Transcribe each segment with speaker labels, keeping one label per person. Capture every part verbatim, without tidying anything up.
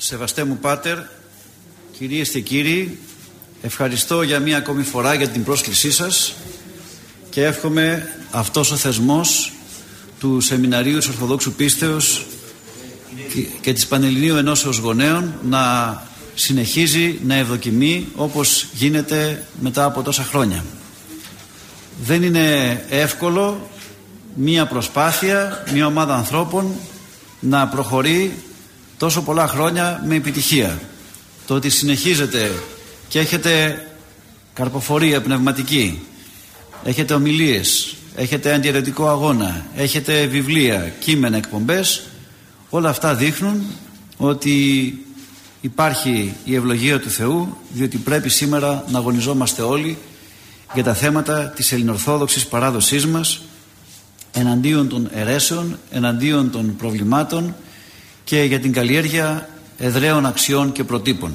Speaker 1: Σεβαστέ μου Πάτερ, κυρίες και κύριοι, ευχαριστώ για μία ακόμη φορά για την πρόσκλησή σας και εύχομαι αυτός ο θεσμός του Σεμιναρίου της Ορθοδόξου Πίστεως και της Πανελληνίου Ενώσεως Γονέων να συνεχίζει να ευδοκιμεί όπως γίνεται μετά από τόσα χρόνια. Δεν είναι εύκολο μία προσπάθεια, μία ομάδα ανθρώπων να προχωρεί τόσο πολλά χρόνια με επιτυχία. Το ότι συνεχίζετε και έχετε καρποφορία πνευματική, έχετε ομιλίες, έχετε αντιαιρετικό αγώνα, έχετε βιβλία, κείμενα, εκπομπές, όλα αυτά δείχνουν ότι υπάρχει η ευλογία του Θεού, διότι πρέπει σήμερα να αγωνιζόμαστε όλοι για τα θέματα της ελληνοορθόδοξης παράδοσής μας, εναντίον των αιρέσεων, εναντίον των προβλημάτων και για την καλλιέργεια εδραίων αξιών και προτύπων.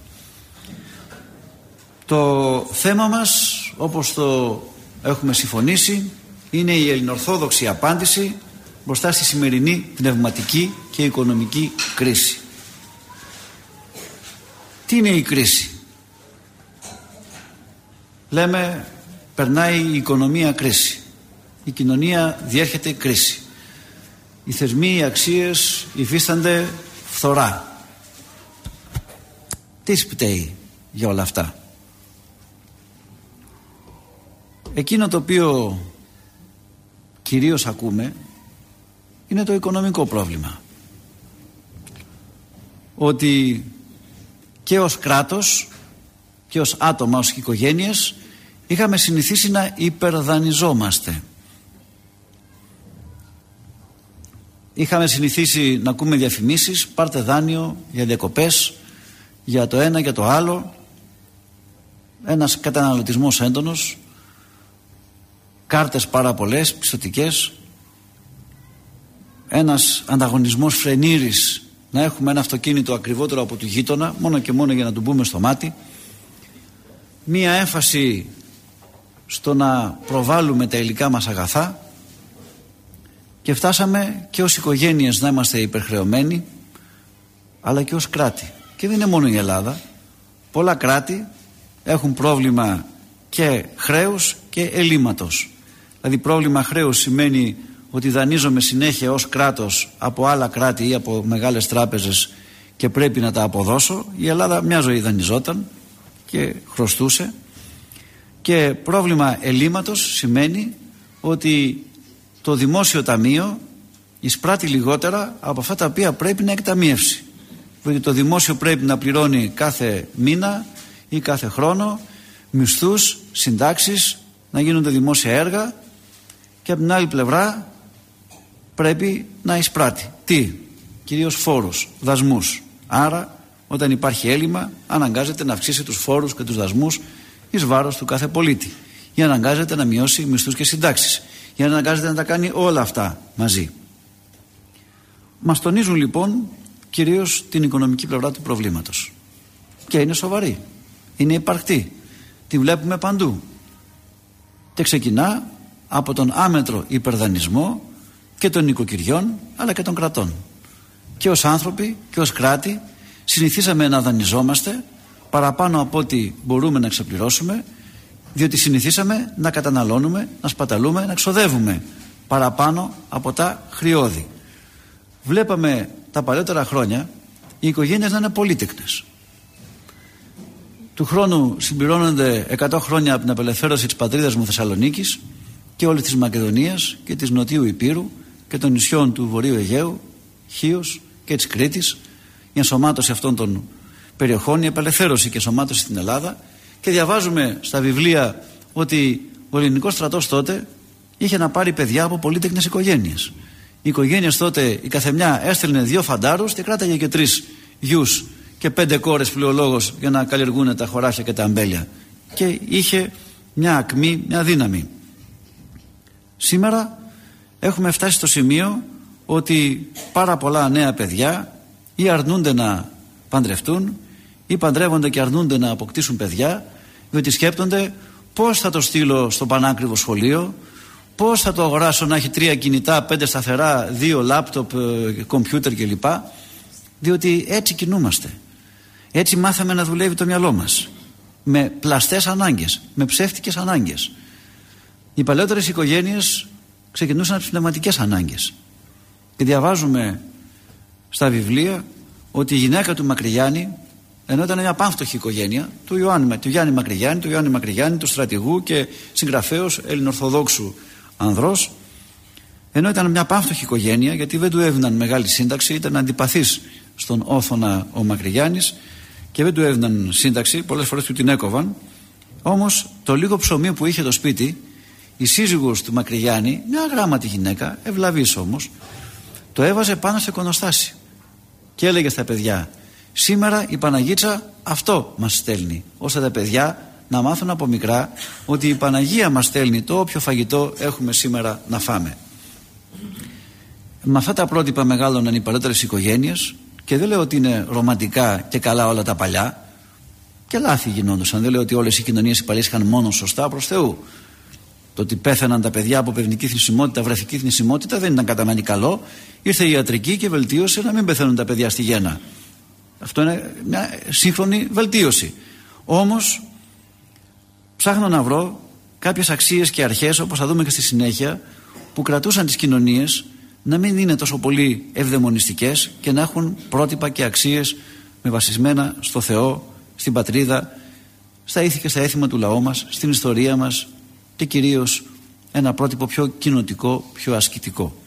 Speaker 1: Το θέμα μας, όπως το έχουμε συμφωνήσει, είναι η ελληνοορθόδοξη απάντηση μπροστά στη σημερινή πνευματική και οικονομική κρίση. Τι είναι η κρίση? Λέμε περνάει η οικονομία κρίση, η κοινωνία διέρχεται κρίση, οι θεσμοί, οι αξίες υφίστανται φθορά. Τι σπταίει για όλα αυτά? Εκείνο το οποίο κυρίως ακούμε είναι το οικονομικό πρόβλημα, ότι και ως κράτος και ως άτομα, ως οικογένειες είχαμε συνηθίσει να υπερδανιζόμαστε. Είχαμε συνηθίσει να ακούμε διαφημίσεις, πάρτε δάνειο για διακοπές, για το ένα, για το άλλο, ένας καταναλωτισμός έντονος, κάρτες πάρα πολλές, πιστωτικές, ένας ανταγωνισμός φρενήρης να έχουμε ένα αυτοκίνητο ακριβότερο από του γείτονα, μόνο και μόνο για να του μπούμε στο μάτι, μία έμφαση στο να προβάλλουμε τα υλικά μας αγαθά, και φτάσαμε και ως οικογένειες να είμαστε υπερχρεωμένοι, αλλά και ως κράτη. Και δεν είναι μόνο η Ελλάδα, πολλά κράτη έχουν πρόβλημα και χρέους και ελλείμματος. Δηλαδή πρόβλημα χρέους σημαίνει ότι δανείζομαι συνέχεια ως κράτος από άλλα κράτη ή από μεγάλες τράπεζες και πρέπει να τα αποδώσω. Η Ελλάδα μια ζωή δανειζόταν και χρωστούσε. Και πρόβλημα ελλείμματος σημαίνει ότι το δημόσιο ταμείο εισπράττει λιγότερα από αυτά τα οποία πρέπει να εκταμιεύσει. Δηλαδή το δημόσιο πρέπει να πληρώνει κάθε μήνα ή κάθε χρόνο μισθούς, συντάξεις, να γίνονται δημόσια έργα, και από την άλλη πλευρά πρέπει να εισπράττει. Τι? Κυρίως φόρους, δασμούς. Άρα όταν υπάρχει έλλειμμα αναγκάζεται να αυξήσει τους φόρους και τους δασμούς εις βάρος του κάθε πολίτη, ή αναγκάζεται να μειώσει μισθούς και συντάξεις, ή αναγκάζεται να τα κάνει όλα αυτά μαζί. Μας τονίζουν λοιπόν κυρίως την οικονομική πλευρά του προβλήματος, και είναι σοβαρή, είναι υπαρκτή, τη βλέπουμε παντού, και ξεκινά από τον άμετρο υπερδανισμό και των νοικοκυριών αλλά και των κρατών. Και ως άνθρωποι και ως κράτη συνηθίσαμε να δανειζόμαστε παραπάνω από ό,τι μπορούμε να ξεπληρώσουμε, διότι συνηθίσαμε να καταναλώνουμε, να σπαταλούμε, να ξοδεύουμε παραπάνω από τα χρειώδη. Βλέπαμε τα παλαιότερα χρόνια οι οικογένειες να είναι πολύτεκνες. Του χρόνου συμπληρώνονται εκατό χρόνια από την απελευθέρωση της πατρίδας μου Θεσσαλονίκης και όλης της Μακεδονίας και της Νοτιού Υπήρου και των νησιών του Βορείου Αιγαίου, Χίος και της Κρήτης, η ενσωμάτωση αυτών των περιοχών, η απελευθέρωση και ενσωμάτωση στην Ελλάδα. Και διαβάζουμε στα βιβλία ότι ο ελληνικός στρατός τότε είχε να πάρει παιδιά από πολύτεκνες οικογένειες. Οι οικογένειες τότε η καθεμιά έστελνε δύο φαντάρους και κράταγε και τρεις γιους και πέντε κόρες πλειολόγος για να καλλιεργούν τα χωράφια και τα αμπέλια, και είχε μια ακμή, μια δύναμη. Σήμερα έχουμε φτάσει στο σημείο ότι πάρα πολλά νέα παιδιά ή αρνούνται να παντρευτούν ή παντρεύονται και αρνούνται να αποκτήσουν παιδιά, διότι σκέπτονται πώς θα το στείλω στο πανάκριβο σχολείο, πώς θα το αγοράσω να έχει τρία κινητά, πέντε σταθερά, δύο λάπτοπ, κομπιούτερ κλπ. διότι έτσι κινούμαστε. Έτσι μάθαμε να δουλεύει το μυαλό μας. Με πλαστές ανάγκες, με ψεύτικες ανάγκες. Οι παλαιότερες οικογένειες ξεκινούσαν από τις πνευματικές ανάγκες. Και διαβάζουμε στα βιβλία ότι η γυναίκα του Μακρυγιάννη, ενώ ήταν μια πάμφτωχη οικογένεια, του, Ιωάννη, του Γιάννη Μακρυγιάννη, του Ιωάννη Μακρυγιάννη, του στρατηγού και συγγραφέως ελληνορθοδόξου ανδρός, ενώ ήταν μια πάμφτωχη οικογένεια, γιατί δεν του έδιναν μεγάλη σύνταξη, ήταν αντιπαθής στον Όθωνα ο Μακρυγιάννης και δεν του έδιναν σύνταξη, πολλές φορές του την έκοβαν. Όμως το λίγο ψωμί που είχε το σπίτι, η σύζυγος του Μακρυγιάννη, μια γράμματη γυναίκα, ευλαβής όμως, το έβαζε πάνω σε εικονοστάση και έλεγε στα παιδιά: σήμερα η Παναγίτσα αυτό μας στέλνει, ώστε τα παιδιά να μάθουν από μικρά ότι η Παναγία μας στέλνει το όποιο φαγητό έχουμε σήμερα να φάμε. Με αυτά τα πρότυπα μεγάλωναν οι παλαιότερες οικογένειες, και δεν λέω ότι είναι ρομαντικά και καλά όλα τα παλιά, και λάθη γινόντουσαν. Δεν λέω ότι όλες οι κοινωνίες οι παλιές είχαν μόνο σωστά, προς Θεού. Το ότι πέθαναν τα παιδιά από πνευματική θνησιμότητα, βρεφική θνησιμότητα δεν ήταν κατά μάνη καλό. Ήρθε η ιατρική και βελτίωσε να μην πεθαίνουν τα παιδιά στη γέννα. Αυτό είναι μια σύγχρονη βελτίωση. Όμως ψάχνω να βρω κάποιες αξίες και αρχές, όπως θα δούμε και στη συνέχεια, που κρατούσαν τις κοινωνίες να μην είναι τόσο πολύ ευδαιμονιστικές και να έχουν πρότυπα και αξίες με βασισμένα στο Θεό, στην πατρίδα, στα ήθη και στα έθιμα του λαού μας, στην ιστορία μας, και κυρίως ένα πρότυπο πιο κοινοτικό, πιο ασκητικό.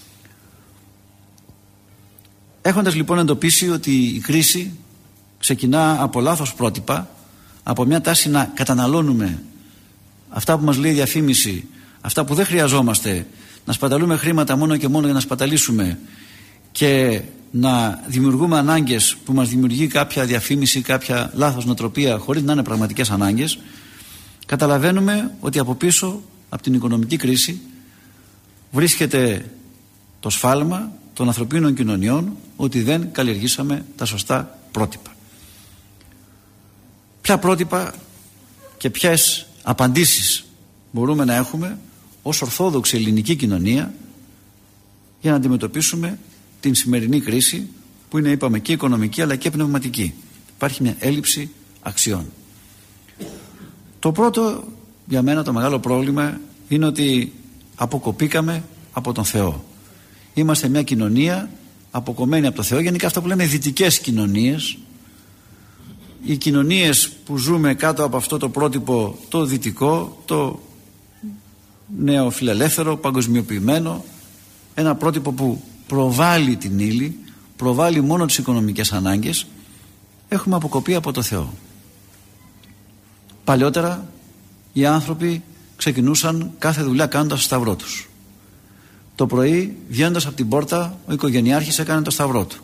Speaker 1: Έχοντας λοιπόν εντοπίσει ότι η κρίση ξεκινά από λάθος πρότυπα, από μια τάση να καταναλώνουμε αυτά που μας λέει η διαφήμιση, αυτά που δεν χρειαζόμαστε, να σπαταλούμε χρήματα μόνο και μόνο για να σπαταλήσουμε και να δημιουργούμε ανάγκες που μας δημιουργεί κάποια διαφήμιση, κάποια λάθος νοοτροπία χωρίς να είναι πραγματικές ανάγκες, καταλαβαίνουμε ότι από πίσω από την οικονομική κρίση βρίσκεται το σφάλμα των ανθρωπίνων κοινωνιών, ότι δεν καλλιεργήσαμε τα σωστά πρότυπα. Ποια πρότυπα και ποιες απαντήσεις μπορούμε να έχουμε ως ορθόδοξη ελληνική κοινωνία για να αντιμετωπίσουμε την σημερινή κρίση, που είναι, είπαμε, και οικονομική αλλά και πνευματική. Υπάρχει μια έλλειψη αξιών. Το πρώτο για μένα το μεγάλο πρόβλημα είναι ότι αποκοπήκαμε από τον Θεό. Είμαστε μια κοινωνία αποκομμένη από τον Θεό, γενικά αυτά που λέμε δυτικές κοινωνίες. Οι κοινωνίες που ζούμε κάτω από αυτό το πρότυπο το δυτικό, το νεοφιλελεύθερο, παγκοσμιοποιημένο, ένα πρότυπο που προβάλλει την ύλη, προβάλλει μόνο τις οικονομικές ανάγκες, έχουμε αποκοπεί από το Θεό. Παλιότερα οι άνθρωποι ξεκινούσαν κάθε δουλειά κάνοντας το σταυρό τους. Το πρωί, βγαίνοντας από την πόρτα, ο οικογενειάρχης έκανε το σταυρό του.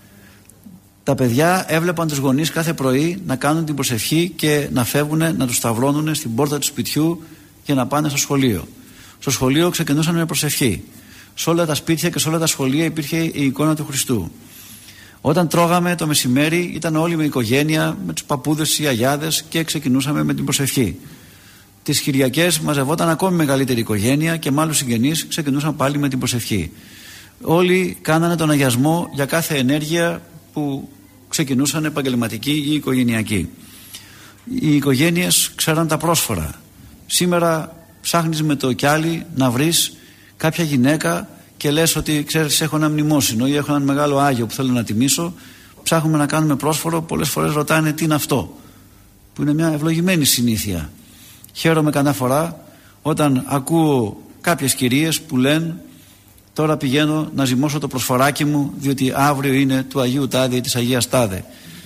Speaker 1: Τα παιδιά έβλεπαν τους γονείς κάθε πρωί να κάνουν την προσευχή και να φεύγουν να τους σταυρώνουν στην πόρτα του σπιτιού για να πάνε στο σχολείο. Στο σχολείο ξεκινούσαν με προσευχή. Σε όλα τα σπίτια και σε όλα τα σχολεία υπήρχε η εικόνα του Χριστού. Όταν τρώγαμε το μεσημέρι, ήταν όλοι με οικογένεια, με τους παππούδες, οι αγιάδες, και ξεκινούσαμε με την προσευχή. Τις Κυριακές μαζευόταν ακόμη μεγαλύτερη οικογένεια και με άλλους συγγενείς ξεκινούσαν πάλι με την προσευχή. Όλοι κάνανε τον αγιασμό για κάθε ενέργεια που ξεκινούσαν, επαγγελματική ή οικογενειακή. Οι οικογένειες ξέραν τα πρόσφορα. Σήμερα ψάχνεις με το κιάλι να βρεις κάποια γυναίκα και λες ότι ξέρεις, έχω ένα μνημόσυνο ή έχω ένα μεγάλο Άγιο που θέλω να τιμήσω. Ψάχνουμε να κάνουμε πρόσφορο, πολλές φορές ρωτάνε τι είναι αυτό, που είναι μια ευλογημένη συνήθεια. Χαίρομαι κανένα φορά όταν ακούω κάποιες κυρίες που λένε τώρα πηγαίνω να ζυμώσω το προσφοράκι μου διότι αύριο είναι του Αγίου Τάδε ή της Αγίας Τάδε.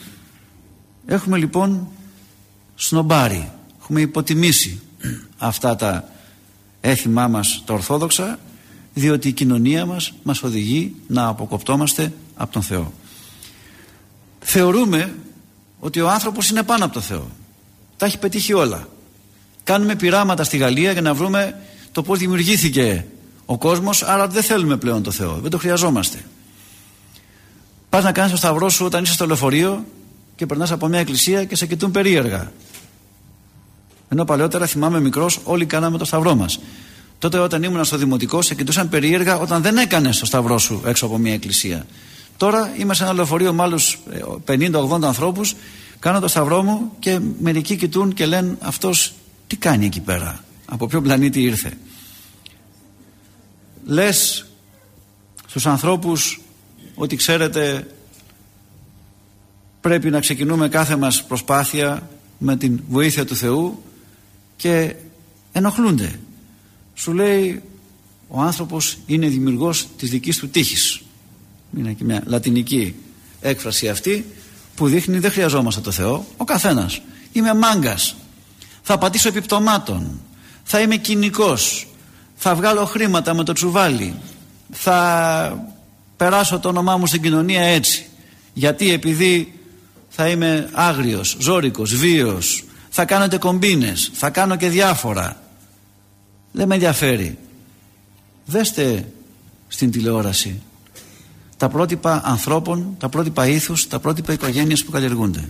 Speaker 1: Έχουμε λοιπόν σνομπάρει, έχουμε υποτιμήσει αυτά τα έθιμά μας τα ορθόδοξα, διότι η κοινωνία μας μας οδηγεί να αποκοπτόμαστε από τον Θεό. Θεωρούμε ότι ο άνθρωπος είναι πάνω από τον Θεό, τα έχει πετύχει όλα. Κάνουμε πειράματα στη Γαλλία για να βρούμε το πώς δημιουργήθηκε ο κόσμος, άρα δεν θέλουμε πλέον το Θεό, δεν το χρειαζόμαστε. Πας να κάνεις το σταυρό σου όταν είσαι στο λεωφορείο και περνάς από μια εκκλησία και σε κοιτούν περίεργα. Ενώ παλαιότερα, θυμάμαι μικρός, όλοι κάναμε το σταυρό μας. Τότε όταν ήμουν στο δημοτικό σε κοιτούσαν περίεργα όταν δεν έκανες το σταυρό σου έξω από μια εκκλησία. Τώρα είμαι σε ένα λεωφορείο με άλλους πενήντα ογδόντα ανθρώπους, κάνω το σταυρό μου και μερικοί κοιτούν και λένε αυτός τι κάνει εκεί πέρα, από ποιο πλανήτη ήρθε. Λες στους ανθρώπους ότι ξέρετε πρέπει να ξεκινούμε κάθε μας προσπάθεια με την βοήθεια του Θεού και ενοχλούνται. Σου λέει ο άνθρωπος είναι δημιουργός της δικής του τύχης. Είναι και μια λατινική έκφραση αυτή που δείχνει δεν χρειαζόμαστε το Θεό. Ο καθένας. Είμαι μάγκας, θα πατήσω επιπτωμάτων, θα είμαι κοινικός, θα βγάλω χρήματα με το τσουβάλι, θα περάσω το όνομά μου στην κοινωνία έτσι, γιατί επειδή θα είμαι άγριος, ζώρικος, βίαιος, θα κάνετε κομπίνες, θα κάνω και διάφορα. Δεν με ενδιαφέρει. Δέστε στην τηλεόραση τα πρότυπα ανθρώπων, τα πρότυπα ήθους, τα πρότυπα οικογένειας που καλλιεργούνται.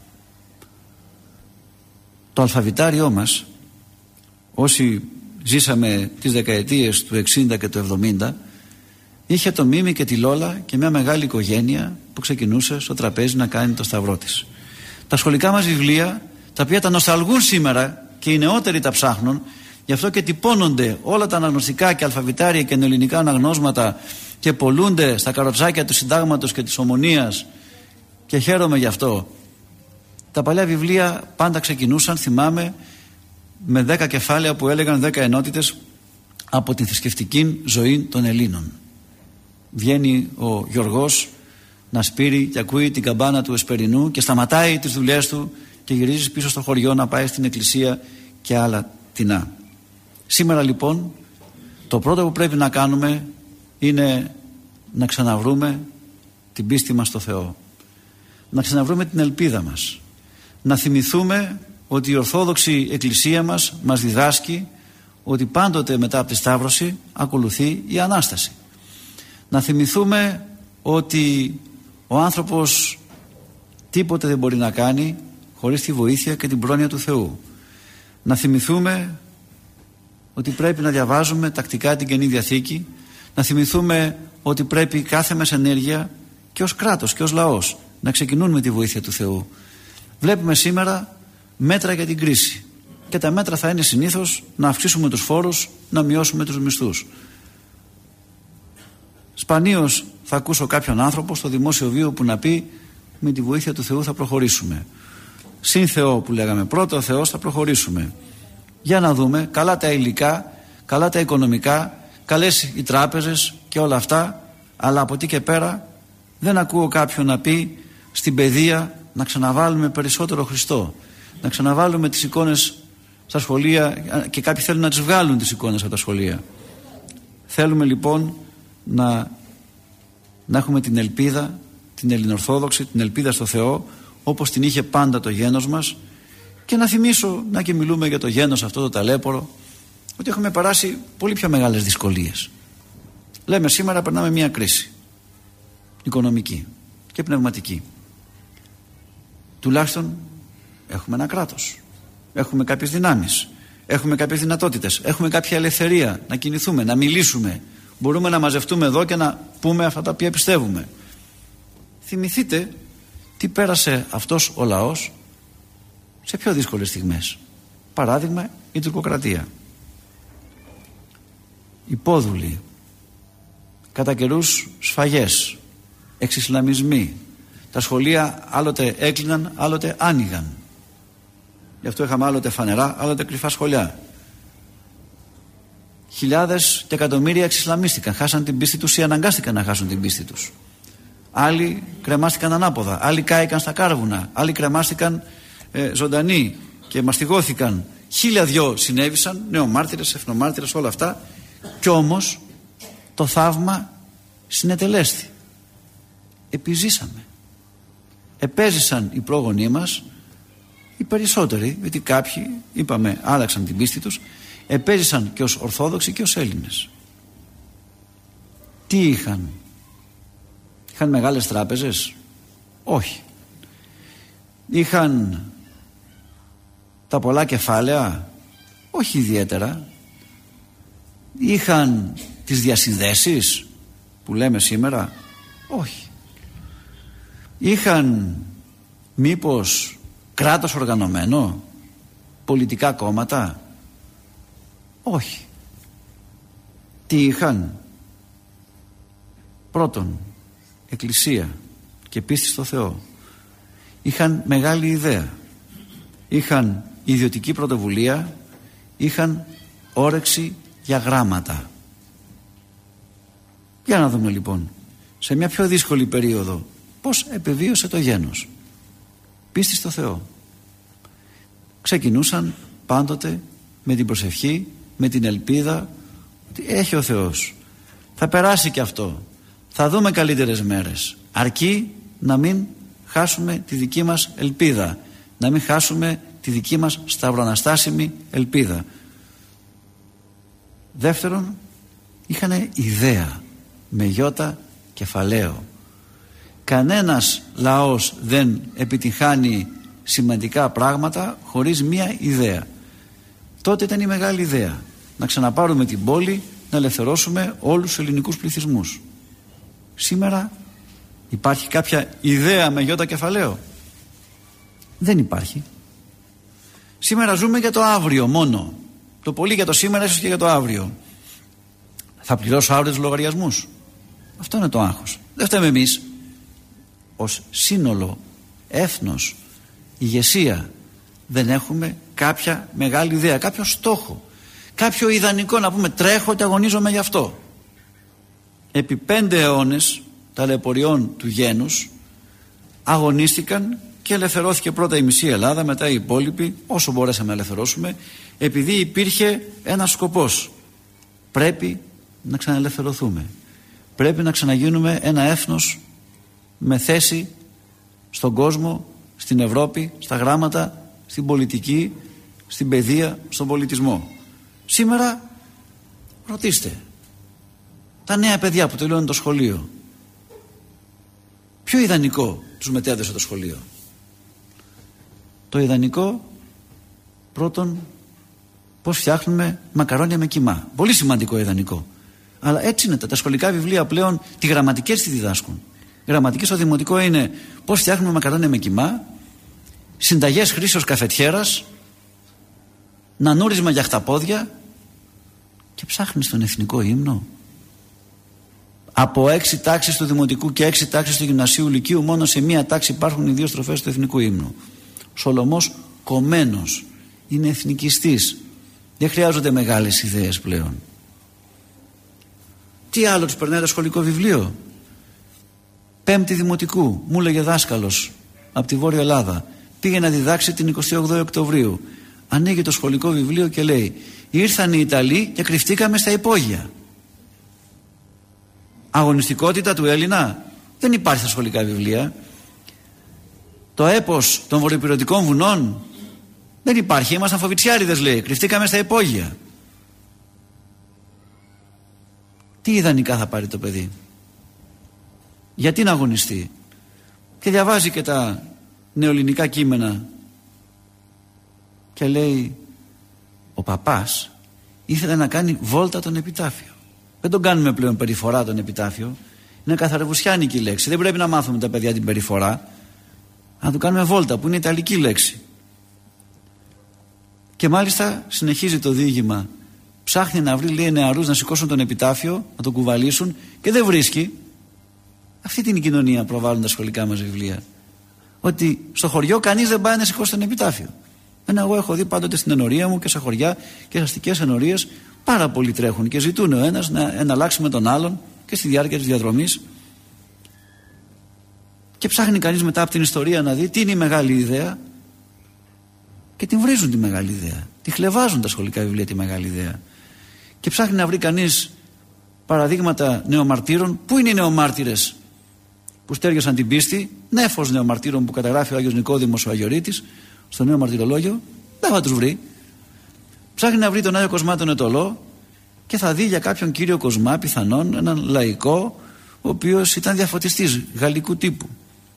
Speaker 1: Το αλφαβητάριό μας, όσοι ζήσαμε τις δεκαετίες του εξήντα και του εβδομήντα, είχε το Μίμη και τη Λόλα και μια μεγάλη οικογένεια που ξεκινούσε στο τραπέζι να κάνει το σταυρό της. Τα σχολικά μας βιβλία, τα οποία τα νοσταλγούν σήμερα και οι νεότεροι τα ψάχνουν, γι' αυτό και τυπώνονται όλα τα αναγνωστικά και αλφαβητάρια και ελληνικά αναγνώσματα και πολλούνται στα καροτσάκια του Συντάγματος και της Ομονίας, και χαίρομαι γι' αυτό. Τα παλιά βιβλία πάντα ξεκινούσαν, θυμάμαι, με δέκα κεφάλαια που έλεγαν δέκα ενότητες από τη θρησκευτική ζωή των Ελλήνων. Βγαίνει ο Γιωργός να σπείρει και ακούει την καμπάνα του Εσπερινού και σταματάει τις δουλειές του και γυρίζει πίσω στο χωριό να πάει στην εκκλησία και άλλα τινά. Σήμερα λοιπόν το πρώτο που πρέπει να κάνουμε είναι να ξαναβρούμε την πίστη μας στο Θεό, να ξαναβρούμε την ελπίδα μας, να θυμηθούμε ότι η Ορθόδοξη Εκκλησία μας μας διδάσκει ότι πάντοτε μετά από τη Σταύρωση ακολουθεί η Ανάσταση. Να θυμηθούμε ότι ο άνθρωπος τίποτε δεν μπορεί να κάνει χωρίς τη βοήθεια και την πρόνοια του Θεού. Να θυμηθούμε ότι πρέπει να διαβάζουμε τακτικά την Καινή Διαθήκη, να θυμηθούμε ότι πρέπει κάθε μεσενέργεια και ως κράτος και ως λαός να ξεκινούν με τη βοήθεια του Θεού. Βλέπουμε σήμερα μέτρα για την κρίση και τα μέτρα θα είναι συνήθως να αυξήσουμε τους φόρους, να μειώσουμε τους μισθούς. Σπανίως θα ακούσω κάποιον άνθρωπο στο δημόσιο βίο που να πει με τη βοήθεια του Θεού θα προχωρήσουμε. Συν Θεό που λέγαμε, πρώτο ο Θεός, θα προχωρήσουμε. Για να δούμε, καλά τα υλικά, καλά τα οικονομικά, καλές οι τράπεζες και όλα αυτά, αλλά από εκεί και πέρα δεν ακούω κάποιον να πει στην παιδεία να ξαναβάλουμε περισσότερο Χριστό, να ξαναβάλουμε τις εικόνες στα σχολεία, και κάποιοι θέλουν να τις βγάλουν τις εικόνες από τα σχολεία. Θέλουμε λοιπόν να, να έχουμε την ελπίδα, την ελληνορθόδοξη, την ελπίδα στο Θεό, όπως την είχε πάντα το γένος μας. Και να θυμίσω, να και μιλούμε για το γένος αυτό το ταλέπορο, ότι έχουμε περάσει πολύ πιο μεγάλες δυσκολίες. Λέμε σήμερα περνάμε μια κρίση οικονομική και πνευματική. Τουλάχιστον έχουμε ένα κράτος, έχουμε κάποιες δυνάμεις, έχουμε κάποιες δυνατότητες, έχουμε κάποια ελευθερία να κινηθούμε, να μιλήσουμε, μπορούμε να μαζευτούμε εδώ και να πούμε αυτά τα οποία πιστεύουμε. Θυμηθείτε τι πέρασε αυτός ο λαός σε πιο δύσκολες στιγμές. Παράδειγμα, η τουρκοκρατία, υπόδουλοι, κατά καιρούς σφαγές, εξισλαμισμοί, τα σχολεία άλλοτε έκλειναν, άλλοτε άνοιγαν. Γι' αυτό είχαμε άλλοτε φανερά, άλλοτε κρυφά σχολιά. Χιλιάδες και εκατομμύρια εξισλαμίστηκαν, χάσαν την πίστη τους ή αναγκάστηκαν να χάσουν την πίστη τους. Άλλοι κρεμάστηκαν ανάποδα, άλλοι κάηκαν στα κάρβουνα, άλλοι κρεμάστηκαν ε, ζωντανοί και μαστιγώθηκαν. Χίλια δυο συνέβησαν, νεομάρτυρες, εθνομάρτυρες, όλα αυτά. Κι όμως το θαύμα συνετελέστη. Επιζήσαμε. Επέζησαν οι πρόγονοί μας, οι περισσότεροι, γιατί κάποιοι, είπαμε, άλλαξαν την πίστη τους, επέζησαν και ως Ορθόδοξοι και ως Έλληνες. Τι είχαν? Είχαν μεγάλες τράπεζες? Όχι. Είχαν τα πολλά κεφάλαια? Όχι ιδιαίτερα. Είχαν τις διασυνδέσεις που λέμε σήμερα? Όχι. Είχαν μήπως κράτος οργανωμένο, πολιτικά κόμματα? Όχι. Τι είχαν? Πρώτον, εκκλησία και πίστη στο Θεό. Είχαν μεγάλη ιδέα, είχαν ιδιωτική πρωτοβουλία, είχαν όρεξη για γράμματα. Για να δούμε λοιπόν, σε μια πιο δύσκολη περίοδο, πώς επιβίωσε το γένος. Πίστη στο Θεό. Ξεκινούσαν πάντοτε με την προσευχή, με την ελπίδα ότι έχει ο Θεός, θα περάσει και αυτό, θα δούμε καλύτερες μέρες, αρκεί να μην χάσουμε τη δική μας ελπίδα, να μην χάσουμε τη δική μας σταυροαναστάσιμη ελπίδα. Δεύτερον, είχαν ιδέα, με γιώτα κεφαλαίο. Κανένας λαός δεν επιτυχάνει σημαντικά πράγματα χωρίς μία ιδέα. Τότε ήταν η μεγάλη ιδέα, να ξαναπάρουμε την πόλη, να ελευθερώσουμε όλους τους ελληνικούς πληθυσμούς. Σήμερα υπάρχει κάποια ιδέα με γιώτα κεφαλαίο? Δεν υπάρχει. Σήμερα ζούμε για το αύριο μόνο. Το πολύ για το σήμερα, ίσως και για το αύριο. Θα πληρώσω αύριο τους λογαριασμούς? Αυτό είναι το άγχος. Δεν φταίμε εμείς. Ως σύνολο, έθνος, ηγεσία, δεν έχουμε κάποια μεγάλη ιδέα, κάποιο στόχο, κάποιο ιδανικό να πούμε τρέχω και αγωνίζομαι γι' αυτό. Επί πέντε αιώνες ταλαιπωριών του γένους αγωνίστηκαν και ελευθερώθηκε πρώτα η μισή Ελλάδα, μετά οι υπόλοιποι, όσο μπορέσαμε να ελευθερώσουμε, επειδή υπήρχε ένας σκοπός. Πρέπει να ξαναελευθερωθούμε. Πρέπει να ξαναγίνουμε ένα έθνος με θέση στον κόσμο, στην Ευρώπη, στα γράμματα, στην πολιτική, στην παιδεία, στον πολιτισμό. Σήμερα ρωτήστε τα νέα παιδιά που τελειώνουν το σχολείο, ποιο ιδανικό τους μετέδωσε το σχολείο? Το ιδανικό πρώτον, πώς φτιάχνουμε μακαρόνια με κιμά. Πολύ σημαντικό ιδανικό. Αλλά έτσι είναι, τα σχολικά βιβλία πλέον τη γραμματική έτσι τη διδάσκουν. Η γραμματική στο δημοτικό είναι πώς φτιάχνουμε μακαρόνια με κιμά, συνταγές χρήσεως καφετιέρας, νανούρισμα για χταπόδια, και ψάχνεις τον εθνικό ύμνο. Από έξι τάξεις του δημοτικού και έξι τάξεις του γυμνασίου λυκείου, μόνο σε μία τάξη υπάρχουν οι δύο στροφές του εθνικού ύμνου. Σολομός κομμένος, είναι εθνικιστής, δεν χρειάζονται μεγάλες ιδέες πλέον. Τι άλλο τους περνάει το σχολικό βιβλίο? Πέμπτη δημοτικού, μου έλεγε δάσκαλος από τη Βόρεια Ελλάδα, πήγε να διδάξει την εικοστή όγδοη Οκτωβρίου. Ανοίγει το σχολικό βιβλίο και λέει: ήρθαν οι Ιταλοί και κρυφτήκαμε στα υπόγεια. Αγωνιστικότητα του Έλληνα δεν υπάρχει στα σχολικά βιβλία. Το έπος των βορειοπυρωτικών βουνών δεν υπάρχει. Ήμασταν φοβιτσιάριδες, λέει, κρυφτήκαμε στα υπόγεια. Τι ιδανικά θα πάρει το παιδί? Γιατί να αγωνιστεί? Και διαβάζει και τα νεοελληνικά κείμενα και λέει: ο παπάς ήθελε να κάνει βόλτα τον επιτάφιο. Δεν τον κάνουμε πλέον περιφορά τον επιτάφιο, είναι καθαρεβουσιάνικη λέξη, δεν πρέπει να μάθουμε τα παιδιά την περιφορά, να του κάνουμε βόλτα που είναι ιταλική λέξη. Και μάλιστα συνεχίζει το διήγημα, ψάχνει να βρει, λέει, νεαρούς να σηκώσουν τον επιτάφιο, να τον κουβαλήσουν, και δεν βρίσκει. Αυτή την κοινωνία προβάλλουν τα σχολικά μας βιβλία, ότι στο χωριό κανείς δεν πάει να σηκώσει τον επιτάφιο. Ένα εγώ έχω δει πάντοτε στην ενορία μου και σε χωριά και σε αστικές ενορίες, πάρα πολλοί τρέχουν και ζητούν ο ένας να εναλλάξει με τον άλλον και στη διάρκεια της διαδρομής. Και ψάχνει κανείς μετά από την ιστορία να δει τι είναι η μεγάλη ιδέα, και την βρίζουν τη μεγάλη ιδέα. Τη χλευάζουν τα σχολικά βιβλία τη μεγάλη ιδέα. Και ψάχνει να βρει κανείς παραδείγματα νεομαρτύρων. Πού είναι οι νεομάρτυρες που στέργιωσαν την πίστη? Νέφος νεομαρτύρων που καταγράφει ο Άγιος Νικόδημος ο Αγιορείτης στο Νέο Μαρτυρολόγιο, δεν θα τους βρει. Ψάχνει να βρει τον Άγιο Κοσμά τον Ετωλό και θα δει για κάποιον κύριο Κοσμά, πιθανόν έναν λαϊκό, ο οποίος ήταν διαφωτιστής γαλλικού τύπου.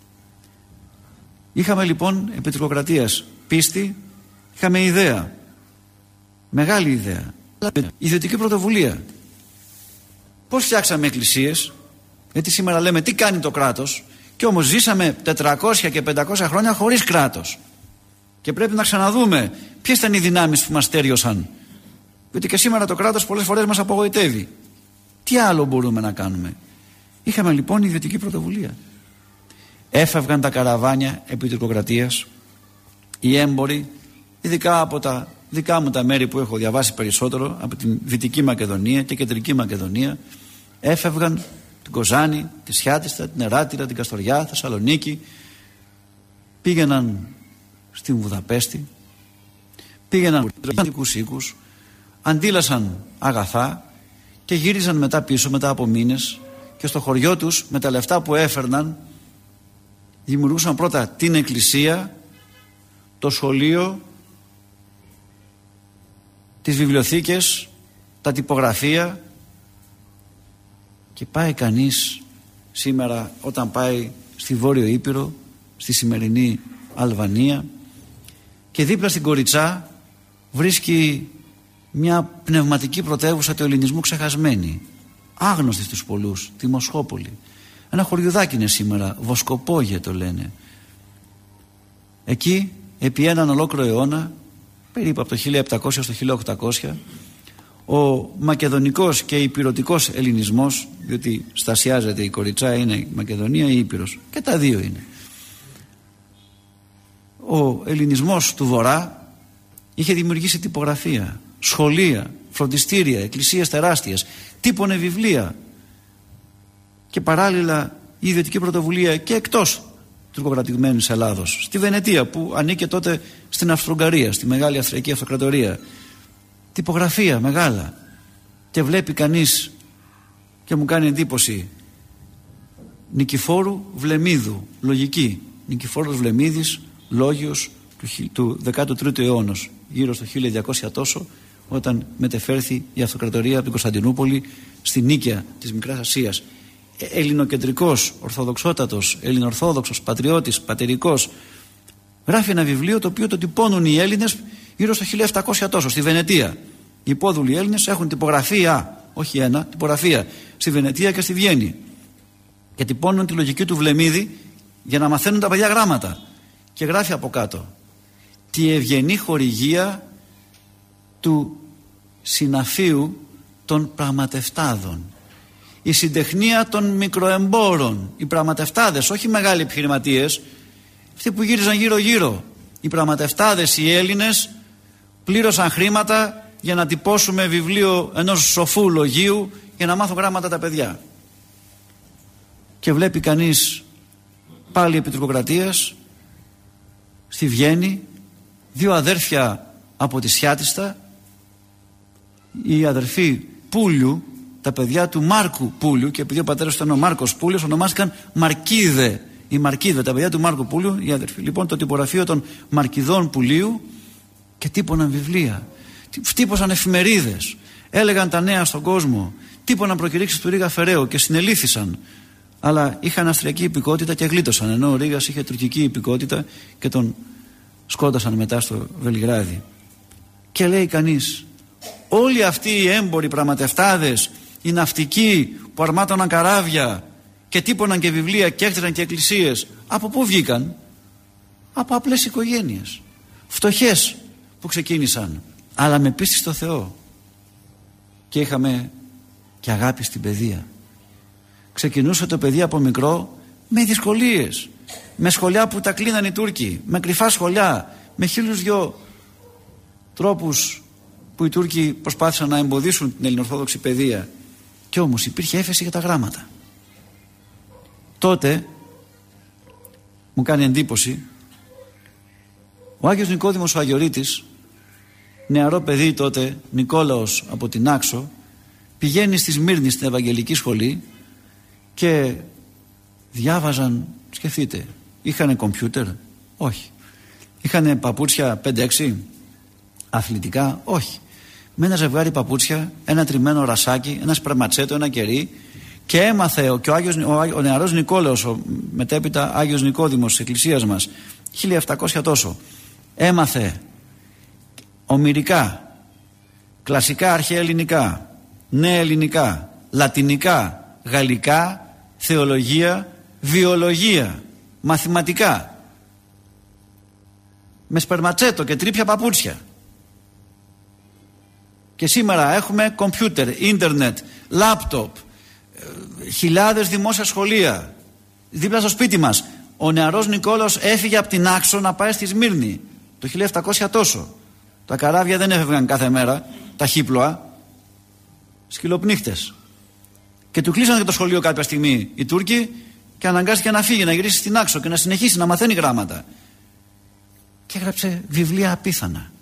Speaker 1: Είχαμε λοιπόν επί τουρκοκρατίας πίστη, είχαμε ιδέα, μεγάλη ιδέα, ιδιωτική πρωτοβουλία. Πώς φτιάξαμε εκκλησίες? Γιατί σήμερα λέμε τι κάνει το κράτος, Κι όμως ζήσαμε τετρακόσια και πεντακόσια χρόνια χωρίς κράτος. Και πρέπει να ξαναδούμε ποιες ήταν οι δυνάμεις που μας στέριωσαν. Γιατί και σήμερα το κράτος πολλές φορές μας απογοητεύει. Τι άλλο μπορούμε να κάνουμε? Είχαμε λοιπόν ιδιωτική πρωτοβουλία. Έφευγαν τα καραβάνια επί τουρκοκρατίας, οι έμποροι, ειδικά από τα δικά μου τα μέρη που έχω διαβάσει περισσότερο, από την Δυτική Μακεδονία και Κεντρική Μακεδονία, έφευγαν την Κοζάνη, τη Σιάτιστα, την Εράτηρα, την Καστοριά, Θεσσαλονίκη, πήγαιναν στην Βουδαπέστη, πήγαιναν στους οίκους, αντίλασαν αγαθά και γύριζαν μετά πίσω μετά από μήνες και στο χωριό τους με τα λεφτά που έφερναν δημιουργούσαν πρώτα την εκκλησία, το σχολείο, τις βιβλιοθήκες, τα τυπογραφεία. Και πάει κανείς σήμερα, όταν πάει στη Βόρειο Ήπειρο, στη σημερινή Αλβανία, και δίπλα στην Κοριτσά βρίσκει μια πνευματική πρωτεύουσα του ελληνισμού ξεχασμένη, άγνωστη στους πολλούς, τη Μοσχόπολη. Ένα χωριουδάκι είναι σήμερα, Βοσκοπόγε το λένε. Εκεί επί έναν ολόκληρο αιώνα, περίπου από το χίλια επτακόσια στο χίλια οκτακόσια, ο μακεδονικός και υπηρωτικός ελληνισμός, διότι στασιάζεται η Κοριτσά, είναι η Μακεδονία ή η Ήπειρος, και τα δύο είναι. Ο ελληνισμός του Βορρά είχε δημιουργήσει τυπογραφία, σχολεία, φροντιστήρια, εκκλησίες τεράστιες, τύπωνε βιβλία, και παράλληλα η ιδιωτική πρωτοβουλία και εκτός τουρκοκρατημένης Ελλάδος, στη Βενετία που ανήκε τότε στην Αυστρο-Ουγγαρία, στη Μεγάλη Αυστριακή Αυτοκρατορία, τυπογραφία μεγάλα. Και βλέπει κανείς, και μου κάνει εντύπωση, Νικηφόρου Βλεμίδου, λογική, Νικηφόρος Βλεμίδης, λόγιος του, του δέκατου τρίτου αιώνα, γύρω στο χίλια διακόσια τόσο, όταν μετεφέρθη η Αυτοκρατορία από την Κωνσταντινούπολη στη Νίκαια της Μικράς Ασίας. Ελληνοκεντρικός, ορθοδοξότατος, ελληνορθόδοξος, πατριώτης, πατερικός, γράφει ένα βιβλίο το οποίο το τυπώνουν οι Έλληνες γύρω στο χίλια επτακόσια τόσο, στη Βενετία. Οι υπόδουλοι Έλληνες έχουν τυπογραφία, όχι ένα, τυπογραφία, στη Βενετία και στη Βιέννη. Και τυπώνουν τη λογική του Βλεμίδη για να μαθαίνουν τα παιδιά γράμματα. Και γράφει από κάτω: τη ευγενή χορηγία του συναφείου των πραγματευτάδων, η συντεχνία των μικροεμπόρων, οι πραγματευτάδες, όχι μεγάλοι επιχειρηματίες, αυτοί που γύριζαν γύρω γύρω. Οι πραγματευτάδες, οι Έλληνες, πλήρωσαν χρήματα για να τυπώσουμε βιβλίο ενός σοφού λογίου για να μάθουν γράμματα τα παιδιά. Και βλέπει κανείς πάλι επί τουρκοκρατίας στη Βιέννη δύο αδέρφια από τη Σιάτιστα, οι αδερφοί Πούλιου, τα παιδιά του Μάρκου Πούλιου, και επειδή ο πατέρας ήταν ο Μάρκος Πούλιος, ονομάστηκαν Μαρκίδε. Οι Μαρκίδε, τα παιδιά του Μάρκου Πούλιου, οι αδερφοί. Λοιπόν, το τυπογραφείο των Μαρκιδών Πουλίου, και τύπωναν βιβλία, τύπωσαν εφημερίδες, έλεγαν τα νέα στον κόσμο, τύπωναν προκηρύξεις του Ρίγα Φεραίου και συνελήφθησαν. Αλλά είχαν αυστριακή υπηκότητα και γλίτωσαν, ενώ ο Ρίγας είχε τουρκική υπηκότητα και τον σκότωσαν μετά στο Βελιγράδι. Και λέει κανείς, όλοι αυτοί οι έμποροι πραγματευτάδες, οι ναυτικοί που αρμάτωναν καράβια και τύπωναν και βιβλία και έκτιζαν και εκκλησίες, από πού βγήκαν? Από απλές οικογένειες, φτωχές, που ξεκίνησαν, αλλά με πίστη στο Θεό. Και είχαμε και αγάπη στην παιδεία. Ξεκινούσε το παιδί από μικρό με δυσκολίες, με σχολιά που τα κλείναν οι Τούρκοι, με κρυφά σχολιά, με χίλιους δυο τρόπους που οι Τούρκοι προσπάθησαν να εμποδίσουν την ελληνοορθόδοξη παιδεία. Κι όμως υπήρχε έφεση για τα γράμματα. Τότε μου κάνει εντύπωση ο Άγιος Νικόδημος ο Αγιορείτης, νεαρό παιδί τότε, Νικόλαος από την Άξο, πηγαίνει στη Σμύρνη στην Ευαγγελική Σχολή και διάβαζαν, σκεφτείτε, είχανε κομπιούτερ? Όχι. Είχανε παπούτσια πέντε έξι αθλητικά? Όχι. Με ένα ζευγάρι παπούτσια, ένα τριμμένο ρασάκι, ένα σπερματσέτο, ένα κερί, και έμαθε ο, και ο, Άγιος, ο, ο νεαρός Νικόλαος, ο μετέπειτα Άγιος Νικόδημος της εκκλησίας μας, χίλια επτακόσια τόσο, έμαθε ομηρικά, κλασικά αρχαία ελληνικά, νέα ελληνικά, λατινικά, γαλλικά, θεολογία, βιολογία, μαθηματικά, με σπερματσέτο και τρίπια παπούτσια. Και σήμερα έχουμε κομπιούτερ, ίντερνετ, λάπτοπ, χιλιάδες δημόσια σχολεία δίπλα στο σπίτι μας. Ο νεαρός Νικόλαος έφυγε από την Άξο να πάει στη Σμύρνη το χίλια επτακόσια τόσο. Τα καράβια δεν έφευγαν κάθε μέρα, τα χύπλοα, σκυλοπνίχτες. Και του κλείσανε και το σχολείο κάποια στιγμή οι Τούρκοι και αναγκάστηκε να φύγει, να γυρίσει στην Άξο και να συνεχίσει να μαθαίνει γράμματα. Και έγραψε βιβλία απίθανα.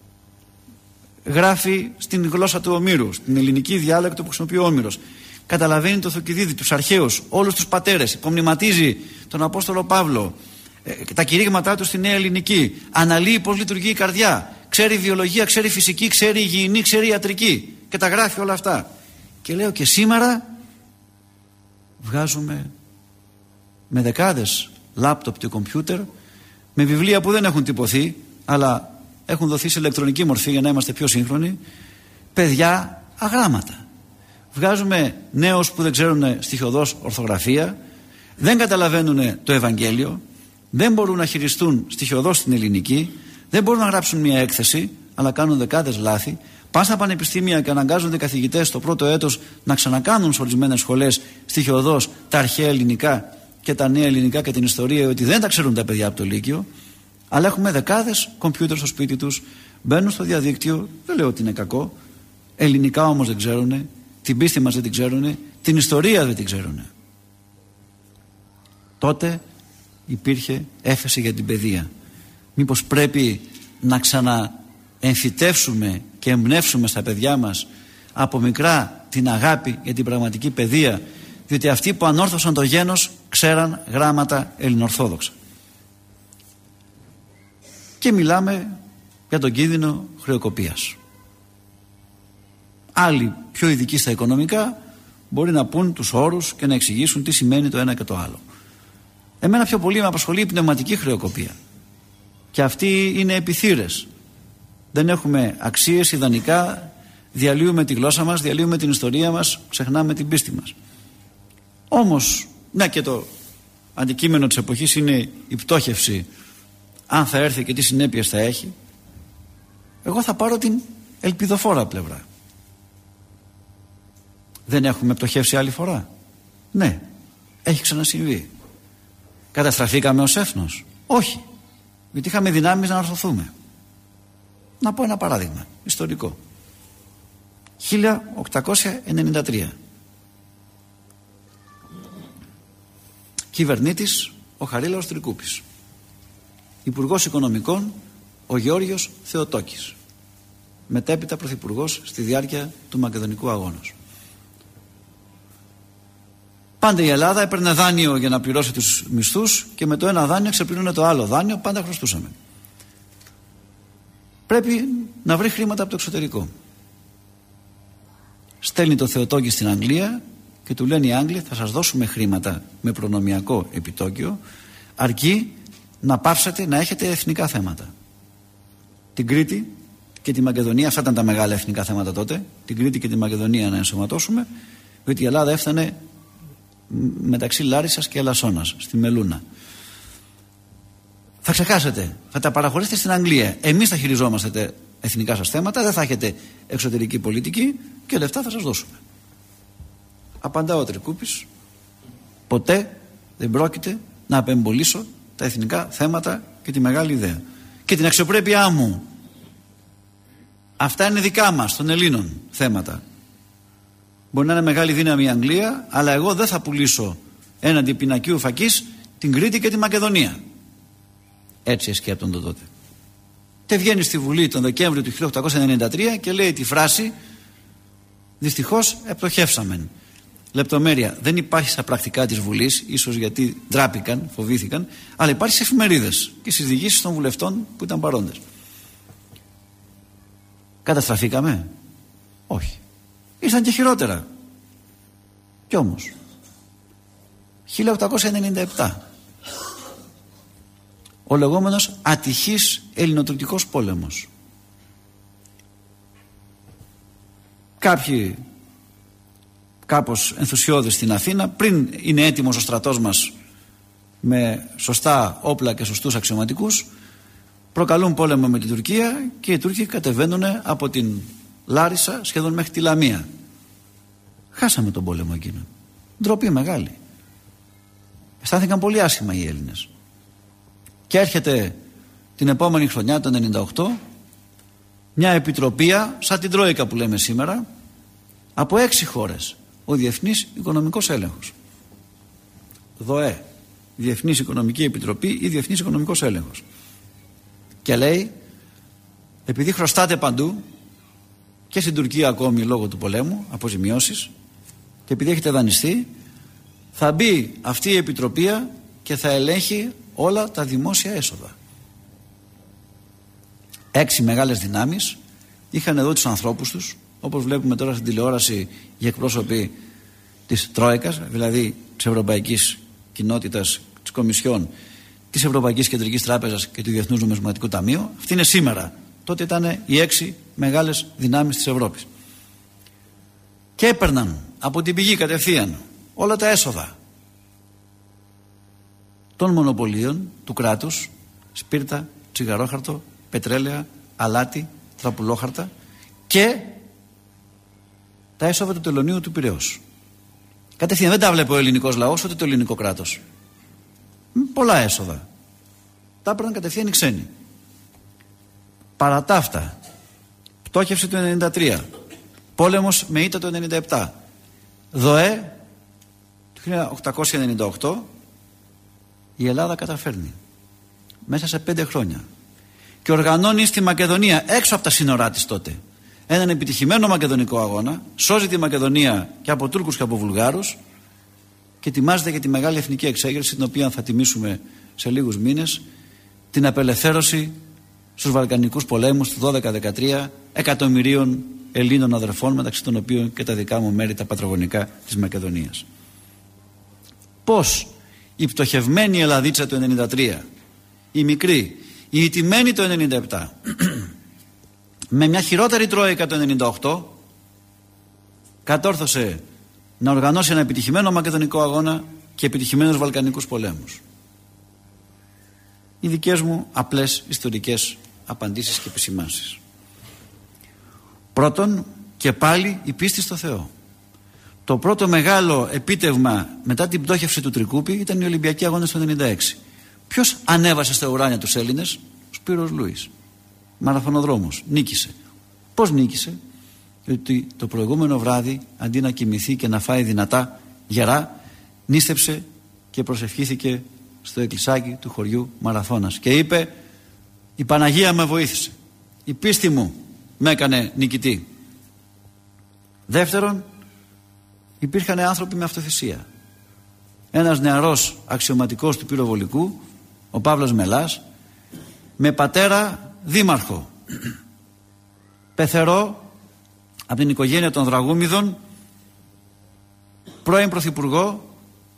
Speaker 1: Γράφει στην γλώσσα του Ομήρου, στην ελληνική διάλεκτο που χρησιμοποιεί ο Όμηρος. Καταλαβαίνει το Θουκυδίδη, τους αρχαίους, όλους τους πατέρες. Υπομνηματίζει τον Απόστολο Παύλο, ε, τα κηρύγματά του στη Νέα Ελληνική. Αναλύει πώς λειτουργεί η καρδιά. Ξέρει βιολογία, ξέρει φυσική, ξέρει υγιεινή, ξέρει ιατρική. Και τα γράφει όλα αυτά. Και λέω και σήμερα βγάζουμε με δεκάδες λάπτοπ και κομπιούτερ, με βιβλία που δεν έχουν τυπωθεί, αλλά έχουν δοθεί σε ηλεκτρονική μορφή για να είμαστε πιο σύγχρονοι, παιδιά αγράμματα. Βγάζουμε νέους που δεν ξέρουν στοιχειωδώς ορθογραφία, δεν καταλαβαίνουν το Ευαγγέλιο, δεν μπορούν να χειριστούν στοιχειωδώς την ελληνική, δεν μπορούν να γράψουν μια έκθεση, αλλά κάνουν δεκάδες λάθη. Πάνε στα πανεπιστήμια και αναγκάζονται οι καθηγητές στο πρώτο έτος να ξανακάνουν σε ορισμένες σχολές στοιχειωδώς τα αρχαία ελληνικά και τα νέα ελληνικά και την ιστορία, ότι δεν τα ξέρουν τα παιδιά από το Λύκειο. Αλλά έχουμε δεκάδες κομπιούτερ στο σπίτι τους, μπαίνουν στο διαδίκτυο, δεν λέω ότι είναι κακό, ελληνικά όμως δεν ξέρουν, την πίστη μας δεν την ξέρουν, την ιστορία δεν την ξέρουν. Τότε υπήρχε έφεση για την παιδεία. Μήπως πρέπει να ξαναεμφυτεύσουμε και εμπνεύσουμε στα παιδιά μας από μικρά την αγάπη για την πραγματική παιδεία, διότι αυτοί που ανόρθωσαν το γένος ξέραν γράμματα ελληνορθόδοξα. Και μιλάμε για τον κίνδυνο χρεοκοπίας. Άλλοι πιο ειδικοί στα οικονομικά μπορεί να πούν τους όρους και να εξηγήσουν τι σημαίνει το ένα και το άλλο. Εμένα πιο πολύ με απασχολεί η πνευματική χρεοκοπία. Και αυτοί είναι επιθύρες. Δεν έχουμε αξίες ιδανικά, διαλύουμε τη γλώσσα μας, διαλύουμε την ιστορία μας, ξεχνάμε την πίστη μας. Όμως, ναι, και το αντικείμενο της εποχής είναι η πτώχευση, αν θα έρθει και τι συνέπειες θα έχει. Εγώ θα πάρω την ελπιδοφόρα πλευρά. Δεν έχουμε πτωχεύσει άλλη φορά? Ναι, έχει ξανασυμβεί. Καταστραφήκαμε ως έθνος? Όχι, γιατί είχαμε δυνάμεις να ορθωθούμε. Να πω ένα παράδειγμα ιστορικό. χίλια οκτακόσια ενενήντα τρία. Κυβερνήτης ο Χαρίλαος Τρικούπης. Υπουργός Οικονομικών ο Γεώργιος Θεοτόκης. Μετέπειτα πρωθυπουργός στη διάρκεια του Μακεδονικού Αγώνος. Πάντα η Ελλάδα έπαιρνε δάνειο για να πληρώσει τους μισθούς και με το ένα δάνειο ξεπλήρωνε το άλλο δάνειο, πάντα χρωστούσαμε. Πρέπει να βρει χρήματα από το εξωτερικό. Στέλνει το Θεοτόκη στην Αγγλία και του λένε οι Άγγλοι: θα σας δώσουμε χρήματα με προνομιακό επιτόκιο, αρκεί να πάψετε να έχετε εθνικά θέματα. Την Κρήτη και τη Μακεδονία, αυτά ήταν τα μεγάλα εθνικά θέματα τότε, την Κρήτη και τη Μακεδονία να ενσωματώσουμε, διότι η Ελλάδα έφτανε μεταξύ Λάρισσας και Ελασσόνας, στη Μελούνα. Θα ξεχάσετε, θα τα παραχωρήσετε στην Αγγλία. Εμείς θα χειριζόμαστε τα εθνικά σας θέματα, δεν θα έχετε εξωτερική πολιτική και λεφτά θα σας δώσουμε. Απαντά ο Τρικούπης: ποτέ δεν πρόκειται να απεμπολίσω τα εθνικά θέματα και τη μεγάλη ιδέα και την αξιοπρέπειά μου. Αυτά είναι δικά μας, των Ελλήνων θέματα. Μπορεί να είναι μεγάλη δύναμη η Αγγλία, αλλά εγώ δεν θα πουλήσω έναντι πινακίου φακής την Κρήτη και τη Μακεδονία. Έτσι σκέπτονται τότε. Και βγαίνει στη Βουλή τον Δεκέμβριο του χίλια οκτακόσια ενενήντα τρία και λέει τη φράση: δυστυχώς επτωχεύσαμεν. Λεπτομέρεια δεν υπάρχει στα πρακτικά της Βουλής, ίσως γιατί ντράπηκαν, φοβήθηκαν, αλλά υπάρχει σε εφημερίδες και στις διηγήσεις των βουλευτών που ήταν παρόντες. Καταστραφήκαμε? Όχι. Ήρθαν και χειρότερα. Κι όμως χίλια οκτακόσια ενενήντα επτά, ο λεγόμενος ατυχής ελληνοτουρκικός πόλεμος. Κάποιοι κάπως ενθουσιώδες στην Αθήνα, πριν είναι έτοιμος ο στρατός μας με σωστά όπλα και σωστούς αξιωματικούς, προκαλούν πόλεμο με την Τουρκία και οι Τούρκοι κατεβαίνουν από την Λάρισα σχεδόν μέχρι τη Λαμία. Χάσαμε τον πόλεμο εκείνο. Ντροπή μεγάλη. Αισθάνθηκαν πολύ άσχημα οι Έλληνες. Και έρχεται την επόμενη χρονιά, το ενενήντα οκτώ, μια επιτροπία σαν την Τρόικα που λέμε σήμερα, από έξι χώρες, ο Διεθνής Οικονομικός Έλεγχος, ΔΟΕ, Διεθνής Οικονομική Επιτροπή ή Διεθνής Οικονομικός Έλεγχος, και λέει, επειδή χρωστάτε παντού και στην Τουρκία ακόμη λόγω του πολέμου, αποζημιώσεις, και επειδή έχετε δανειστεί, θα μπει αυτή η επιτροπία και θα ελέγχει όλα τα δημόσια έσοδα. Έξι μεγάλες δυνάμεις είχαν εδώ τους ανθρώπους τους, όπως βλέπουμε τώρα στην τηλεόραση οι εκπρόσωποι της Τρόικας, δηλαδή της Ευρωπαϊκής Κοινότητας, της Κομισιόν, της Ευρωπαϊκής Κεντρικής Τράπεζας και του Διεθνούς Νομισματικού Ταμείου. Αυτή είναι σήμερα. Τότε ήταν οι έξι μεγάλες δυνάμεις της Ευρώπης. Και έπαιρναν από την πηγή κατευθείαν όλα τα έσοδα των μονοπωλίων του κράτους, σπίρτα, τσιγαρόχαρτο, πετρέλαια, αλάτι, τραπουλόχαρτα, και τα έσοδα του τελωνίου του Πειραιώς. Κατευθείαν δεν τα βλέπει ο ελληνικός λαός, ούτε το ελληνικό κράτος. Πολλά έσοδα. Τα έπαιρναν κατευθείαν οι ξένοι. Παρά τα αυτά, πτώχευση του ενενήντα τρία, πόλεμος με ήττα το ενενήντα επτά, ΔΟΕ του χίλια οκτακόσια ενενήντα οκτώ, η Ελλάδα καταφέρνει μέσα σε πέντε χρόνια και οργανώνει στη Μακεδονία, έξω από τα σύνορά της τότε, έναν επιτυχημένο μακεδονικό αγώνα, σώζει τη Μακεδονία και από Τούρκους και από Βουλγάρους και ετοιμάζεται για τη μεγάλη εθνική εξέγερση, την οποία θα τιμήσουμε σε λίγους μήνες, την απελευθέρωση στους Βαλκανικούς πολέμους του δώδεκα δεκατρία εκατομμυρίων Ελλήνων αδερφών, μεταξύ των οποίων και τα δικά μου μέρη τα πατρογονικά της Μακεδονίας. Πώς η πτωχευμένη Ελλαδίτσα του ενενήντα τρία, η μικρή, η ηττημένη το ενενήντα επτά, με μια χειρότερη Τρόικα το ενενήντα οκτώ, κατόρθωσε να οργανώσει ένα επιτυχημένο μακεδονικό αγώνα και επιτυχημένους Βαλκανικούς πολέμους. Οι δικές μου απλές ιστορικές απαντήσεις και επισημάνσεις. Πρώτον, και πάλι η πίστη στο Θεό. Το πρώτο μεγάλο επίτευγμα μετά την πτώχευση του Τρικούπη ήταν οι Ολυμπιακοί Αγώνες του ενενήντα έξι. Ποιος ανέβασε στα ουράνια τους Έλληνες? Ο Σπύρος Λούις, μαραθωνοδρόμος, νίκησε. Πώς νίκησε? Διότι το προηγούμενο βράδυ, αντί να κοιμηθεί και να φάει δυνατά γερά, νίστεψε και προσευχήθηκε στο εκκλησάκι του χωριού Μαραθώνας και είπε, η Παναγία με βοήθησε, η πίστη μου με έκανε νικητή. Δεύτερον, υπήρχαν άνθρωποι με αυτοθυσία. Ένας νεαρός αξιωματικός του πυροβολικού, ο Παύλος Μελάς, με πατέρα δήμαρχο, πεθερό από την οικογένεια των Δραγούμιδων, πρώην πρωθυπουργό,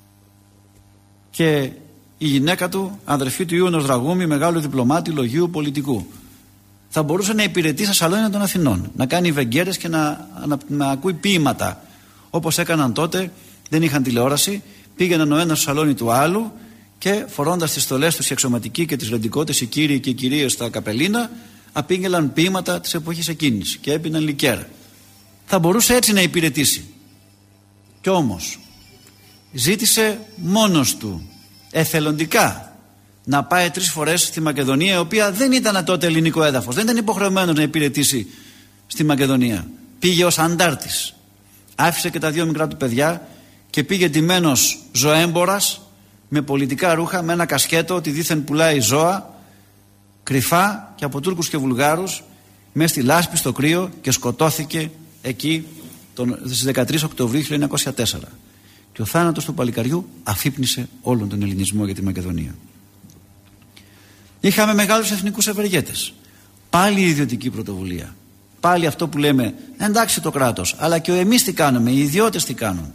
Speaker 1: και η γυναίκα του, αδερφή του Ιούνος Δραγούμη, μεγάλου διπλωμάτη, λογίου, πολιτικού. Θα μπορούσε να υπηρετεί στα σαλόνια των Αθηνών, να κάνει βεγγέρες και να, να, να ακούει ποίηματα, όπως έκαναν τότε. Δεν είχαν τηλεόραση, πήγαιναν ο ένας στο σαλόνι του άλλου και φορώντας τις στολές τους οι αξιωματικοί και τις ρεντικότες, οι κύριοι και οι κυρίες στα καπελίνα, απήγγελαν ποίηματα της εποχής εκείνης και έπιναν λικέρ. Θα μπορούσε έτσι να υπηρετήσει. Κι όμως ζήτησε μόνος του, εθελοντικά, να πάει τρεις φορές στη Μακεδονία, η οποία δεν ήταν τότε ελληνικό έδαφος, δεν ήταν υποχρεωμένος να υπηρετήσει στη Μακεδονία. Πήγε ως αντάρτης, άφησε και τα δύο μικρά του παιδιά και πήγε ντυμένος ζωέμπορας, με πολιτικά ρούχα, με ένα κασκέτο ότι δήθεν πουλάει ζώα, κρυφά και από Τούρκους και Βουλγάρους, μέσα στη λάσπη, στο κρύο, και σκοτώθηκε εκεί τον, στις δεκατρείς Οκτωβρίου χίλια εννιακόσια τέσσερα. Και ο θάνατος του παλικαριού αφύπνισε όλον τον ελληνισμό για τη Μακεδονία. Είχαμε μεγάλους εθνικούς ευεργέτες. Πάλι η ιδιωτική πρωτοβουλία. Πάλι αυτό που λέμε, εντάξει το κράτος, αλλά και εμείς τι κάνουμε, οι ιδιώτες τι κάνουν.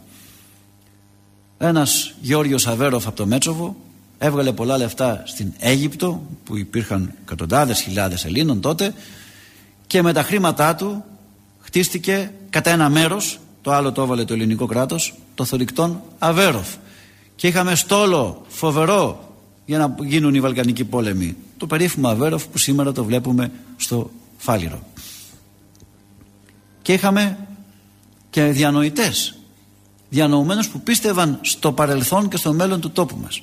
Speaker 1: Ένας Γιώργος Αβέροφ από το Μέτσοβο έβγαλε πολλά λεφτά στην Αίγυπτο, που υπήρχαν εκατοντάδες χιλιάδες Ελλήνων τότε, και με τα χρήματά του χτίστηκε κατά ένα μέρος, το άλλο το έβαλε το ελληνικό κράτος, το θωρηκτόν Αβέροφ. και είχαμε στόλο φοβερό για να γίνουν οι Βαλκανικοί πόλεμοι. Το περίφημο Αβέροφ που σήμερα το βλέπουμε στο Φάληρο. Και είχαμε και διανοητές, διανοουμένους που πίστευαν στο παρελθόν και στο μέλλον του τόπου μας.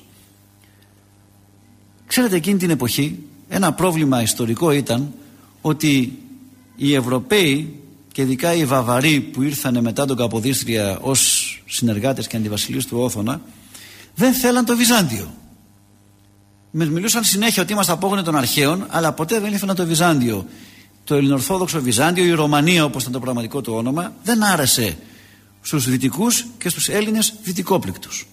Speaker 1: Ξέρετε, εκείνη την εποχή ένα πρόβλημα ιστορικό ήταν ότι οι Ευρωπαίοι και ειδικά οι Βαβαροί που ήρθαν μετά τον Καποδίστρια ως συνεργάτες και αντιβασιλείς του Όθωνα δεν θέλαν το Βυζάντιο. Μας μιλούσαν συνέχεια ότι είμαστε απόγονοι των αρχαίων, αλλά ποτέ δεν ήθελαν το Βυζάντιο. Το ελληνορθόδοξο Βυζάντιο, η Ρωμανία όπως ήταν το πραγματικό του όνομα, δεν άρεσε στους δυτικούς και στους Έλληνες δυτικόπληκτους.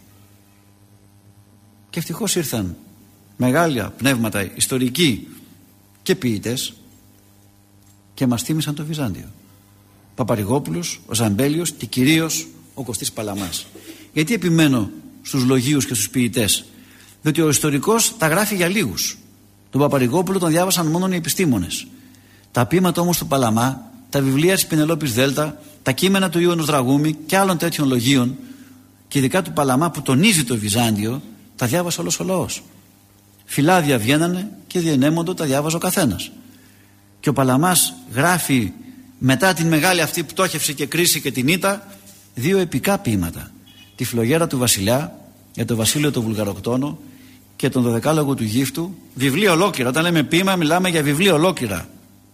Speaker 1: Και ευτυχώς ήρθαν μεγάλα πνεύματα ιστορικοί και ποιητές και μας θύμισαν το Βυζάντιο. Ο Παπαρηγόπουλος, ο Ζαμπέλιος και κυρίως ο Κωστής Παλαμάς. Γιατί επιμένω στους λογίους και στους ποιητές? Διότι ο ιστορικός τα γράφει για λίγους. Τον Παπαρηγόπουλο τον διάβασαν μόνο οι επιστήμονες. Τα ποίηματα όμως του Παλαμά, τα βιβλία της Πινελόπης Δέλτα, τα κείμενα του Ιωάννου Δραγούμη και άλλων τέτοιων λογίων, και ειδικά του Παλαμά που τονίζει το Βυζάντιο, τα διάβασε όλος ο λαός. Φυλάδια βγαίνανε και διενέμοντο τα διάβαζε ο καθένας. Και ο Παλαμάς γράφει μετά την μεγάλη αυτή πτώχευση και κρίση και την ήττα δύο επικά ποίηματα. Τη Φλογέρα του Βασιλιά για το Βασίλειο το Βουλγαροκτόνο και τον Δωδεκάλογο του Γύφτου, βιβλία ολόκληρα. Όταν λέμε ποίημα μιλάμε για βιβλία ολόκληρα,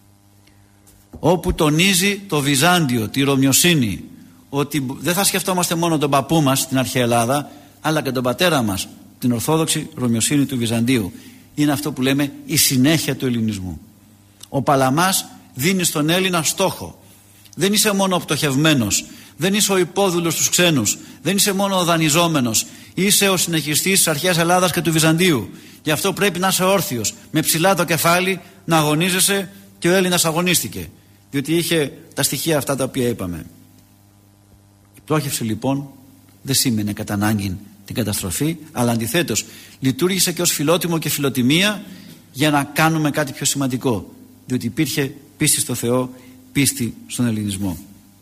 Speaker 1: όπου τονίζει το Βυζάντιο, τη Ρωμιοσύνη, ότι δεν θα σκεφτόμαστε μόνο τον παππού μας στην αρχαία Ελλάδα, αλλά και τον πατέρα μας, την Ορθόδοξη Ρωμιοσύνη του Βυζαντίου. Είναι αυτό που λέμε η συνέχεια του ελληνισμού. Ο Παλαμάς δίνει στον Έλληνα στόχο. Δεν είσαι μόνο ο πτωχευμένος, δεν είσαι ο υπόδουλος στους ξένους, δεν είσαι μόνο ο δανειζόμενος, είσαι ο συνεχιστής της αρχαίας Ελλάδας και του Βυζαντίου. Γι' αυτό πρέπει να είσαι όρθιος, με ψηλά το κεφάλι να αγωνίζεσαι, και ο Έλληνας αγωνίστηκε, διότι είχε τα στοιχεία αυτά τα οποία είπαμε. Η πτώχευση λοιπόν δεν σήμαινε κατά ανάγκη την καταστροφή, αλλά αντιθέτως λειτουργήσε και ως φιλότιμο και φιλοτιμία για να κάνουμε κάτι πιο σημαντικό, διότι υπήρχε πίστη στο Θεό, πίστη στον ελληνισμό.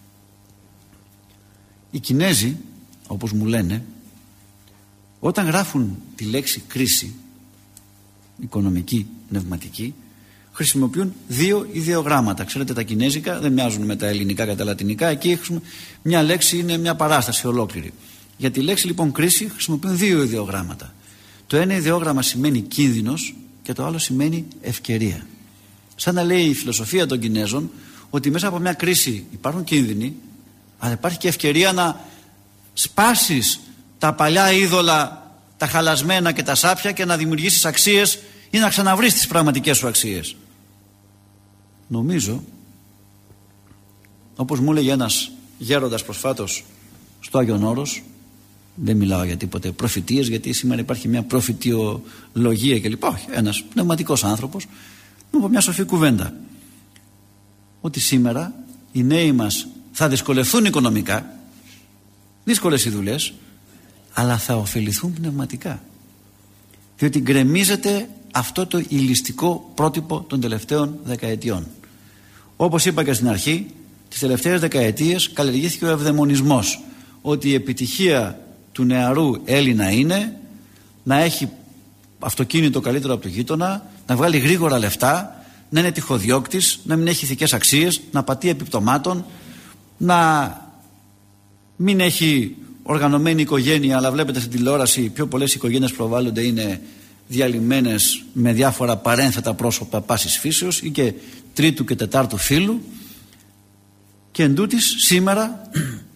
Speaker 1: Οι Κινέζοι, όπως μου λένε, όταν γράφουν τη λέξη κρίση, οικονομική, πνευματική, χρησιμοποιούν δύο ιδεογράμματα. Ξέρετε, τα κινέζικα δεν μοιάζουν με τα ελληνικά και τα λατινικά. Εκεί μια λέξη είναι μια παράσταση ολόκληρη. Για τη λέξη λοιπόν κρίση χρησιμοποιούν δύο ιδεογράμματα. Το ένα ιδεόγραμμα σημαίνει κίνδυνος και το άλλο σημαίνει ευκαιρία. Σαν να λέει η φιλοσοφία των Κινέζων ότι μέσα από μια κρίση υπάρχουν κίνδυνοι, αλλά υπάρχει και ευκαιρία να σπάσεις τα παλιά είδωλα, τα χαλασμένα και τα σάπια, και να δημιουργήσεις αξίες ή να ξαναβρεις τις πραγματικές σου αξίες. Νομίζω, όπως μου έλεγε ένας γέροντας προσφάτως στο Άγιον Όρος, δεν μιλάω για τίποτε προφητείες, γιατί σήμερα υπάρχει μια προφητιολογία κλπ. Όχι, ένας πνευματικός άνθρωπος μου είπε μια σοφή κουβέντα, ότι σήμερα οι νέοι μας θα δυσκολευτούν οικονομικά, δύσκολες οι δουλειές, αλλά θα ωφεληθούν πνευματικά, διότι γκρεμίζεται αυτό το ηλιστικό πρότυπο των τελευταίων δεκαετιών. Όπως είπα και στην αρχή, τις τελευταίες δεκαετίες καλλιεργήθηκε ο ευδαιμονισμός, ότι η επιτυχία του νεαρού Έλληνα είναι να έχει αυτοκίνητο καλύτερο από το γείτονα, να βγάλει γρήγορα λεφτά, να είναι τυχοδιώκτης, να μην έχει ηθικές αξίες, να πατεί επιπτωμάτων, να μην έχει οργανωμένη οικογένεια, αλλά βλέπετε στην τηλεόραση πιο πολλές οικογένειες προβάλλονται είναι διαλυμένες με διάφορα παρένθετα πρόσωπα πάσης φύσεως ή και τρίτου και τετάρτου φύλου, και εντούτοις σήμερα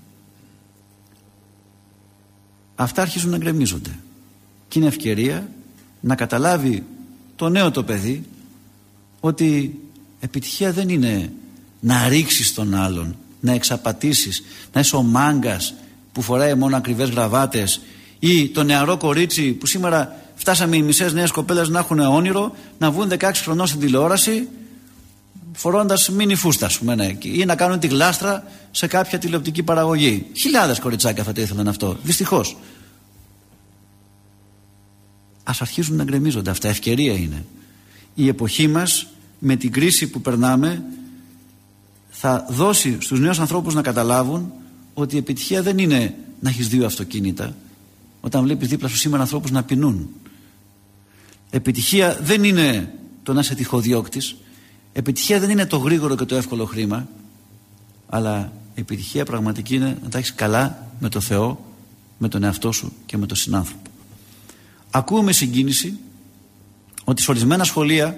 Speaker 1: αυτά αρχίζουν να γκρεμίζονται, και είναι ευκαιρία να καταλάβει το νέο το παιδί ότι επιτυχία δεν είναι να ρίξεις τον άλλον, να εξαπατήσεις, να είσαι ο μάγκας που φοράει μόνο ακριβές γραβάτες, ή το νεαρό κορίτσι που σήμερα φτάσαμε οι μισές νέες κοπέλες να έχουν όνειρο να βγουν δεκαέξι χρονών στην τηλεόραση φορώντας μίνι φούστα, ας πούμε, ναι, ή να κάνουν τη γλάστρα σε κάποια τηλεοπτική παραγωγή. Χιλιάδες κοριτσάκια θα το ήθελαν αυτό, δυστυχώς. Ας αρχίζουν να γκρεμίζονται αυτά, ευκαιρία είναι. Η εποχή μας με την κρίση που περνάμε θα δώσει στους νέους ανθρώπους να καταλάβουν ότι η επιτυχία δεν είναι να έχεις δύο αυτοκίνητα, όταν βλέπεις δίπλα σου σήμερα ανθρώπους να πεινούν. Επιτυχία δεν είναι το να είσαι τυχοδιώκτης. Επιτυχία δεν είναι το γρήγορο και το εύκολο χρήμα. Αλλά επιτυχία πραγματική είναι να τα έχεις καλά με το Θεό, με τον εαυτό σου και με τον συνάνθρωπο. Ακούω με συγκίνηση ότι σε ορισμένα σχολεία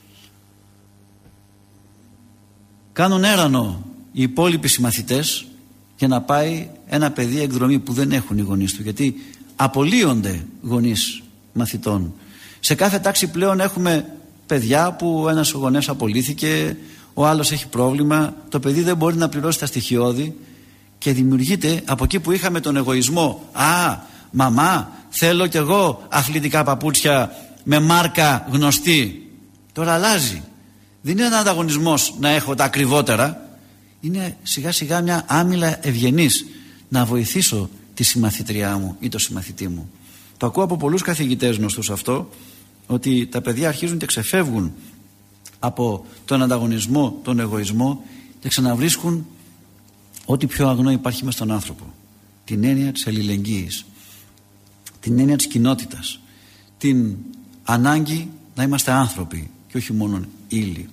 Speaker 1: κάνουν έρανο οι υπόλοιποι συμμαθητές για να πάει ένα παιδί εκδρομή που δεν έχουν οι γονείς του, γιατί απολύονται γονείς μαθητών. Σε κάθε τάξη πλέον έχουμε παιδιά που ένας γονέας απολύθηκε, ο άλλος έχει πρόβλημα, το παιδί δεν μπορεί να πληρώσει τα στοιχειώδη και δημιουργείται από εκεί που είχαμε τον εγωισμό. Α, μαμά, θέλω κι εγώ αθλητικά παπούτσια με μάρκα γνωστή. Τώρα αλλάζει. Δεν είναι ένα ανταγωνισμός να έχω τα ακριβότερα. Είναι σιγά σιγά μια άμυλα ευγενής να βοηθήσω τη συμμαθήτριά μου ή το συμμαθητή μου. Το ακούω από πολλούς καθηγητές γνωστούς αυτό, ότι τα παιδιά αρχίζουν και ξεφεύγουν από τον ανταγωνισμό, τον εγωισμό και ξαναβρίσκουν ό,τι πιο αγνό υπάρχει μες στον άνθρωπο. Την έννοια της αλληλεγγύης, την έννοια της κοινότητας, την ανάγκη να είμαστε άνθρωποι και όχι μόνο ύλη.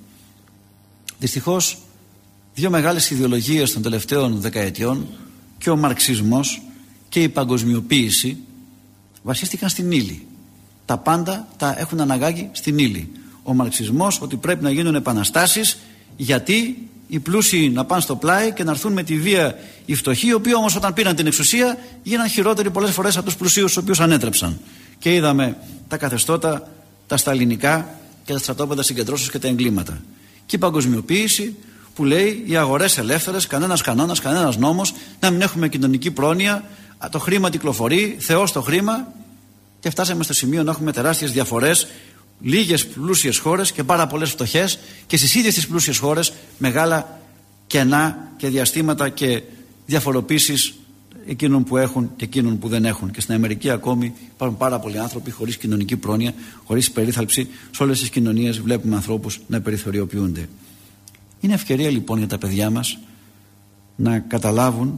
Speaker 1: Δυστυχώς, δύο μεγάλες ιδεολογίες των τελευταίων δεκαετιών, και ο μαρξισμός και η παγκοσμιοποίηση, βασίστηκαν στην ύλη. Τα πάντα τα έχουν αναγάγει στην ύλη. Ο μαρξισμός ότι πρέπει να γίνουν επαναστάσεις γιατί οι πλούσιοι να πάνε στο πλάι και να έρθουν με τη βία οι φτωχοί, οι οποίοι όμως όταν πήραν την εξουσία γίναν χειρότεροι πολλές φορές από τους πλουσίους, τους οποίους ανέτρεψαν. Και είδαμε τα καθεστώτα, τα σταλινικά και τα στρατόπεδα συγκεντρώσεως και τα εγκλήματα. Και η παγκοσμιοποίηση που λέει οι αγορές ελεύθερες, κανένας κανόνας, κανένας νόμος, να μην έχουμε κοινωνική πρόνοια, το χρήμα κυκλοφορεί, Θεός το χρήμα, και φτάσαμε στο σημείο να έχουμε τεράστιες διαφορές, λίγες πλούσιες χώρες και πάρα πολλές φτωχές, και στις ίδιες τις πλούσιες χώρες μεγάλα κενά και διαστήματα και διαφοροποίησεις εκείνων που έχουν και εκείνων που δεν έχουν. Και στην Αμερική ακόμη υπάρχουν πάρα πολλοί άνθρωποι χωρίς κοινωνική πρόνοια, χωρίς περίθαλψη. Σε όλες τις κοινωνίες βλέπουμε ανθρώπους να περιθωριοποιούνται. Είναι ευκαιρία λοιπόν για τα παιδιά μας να καταλάβουν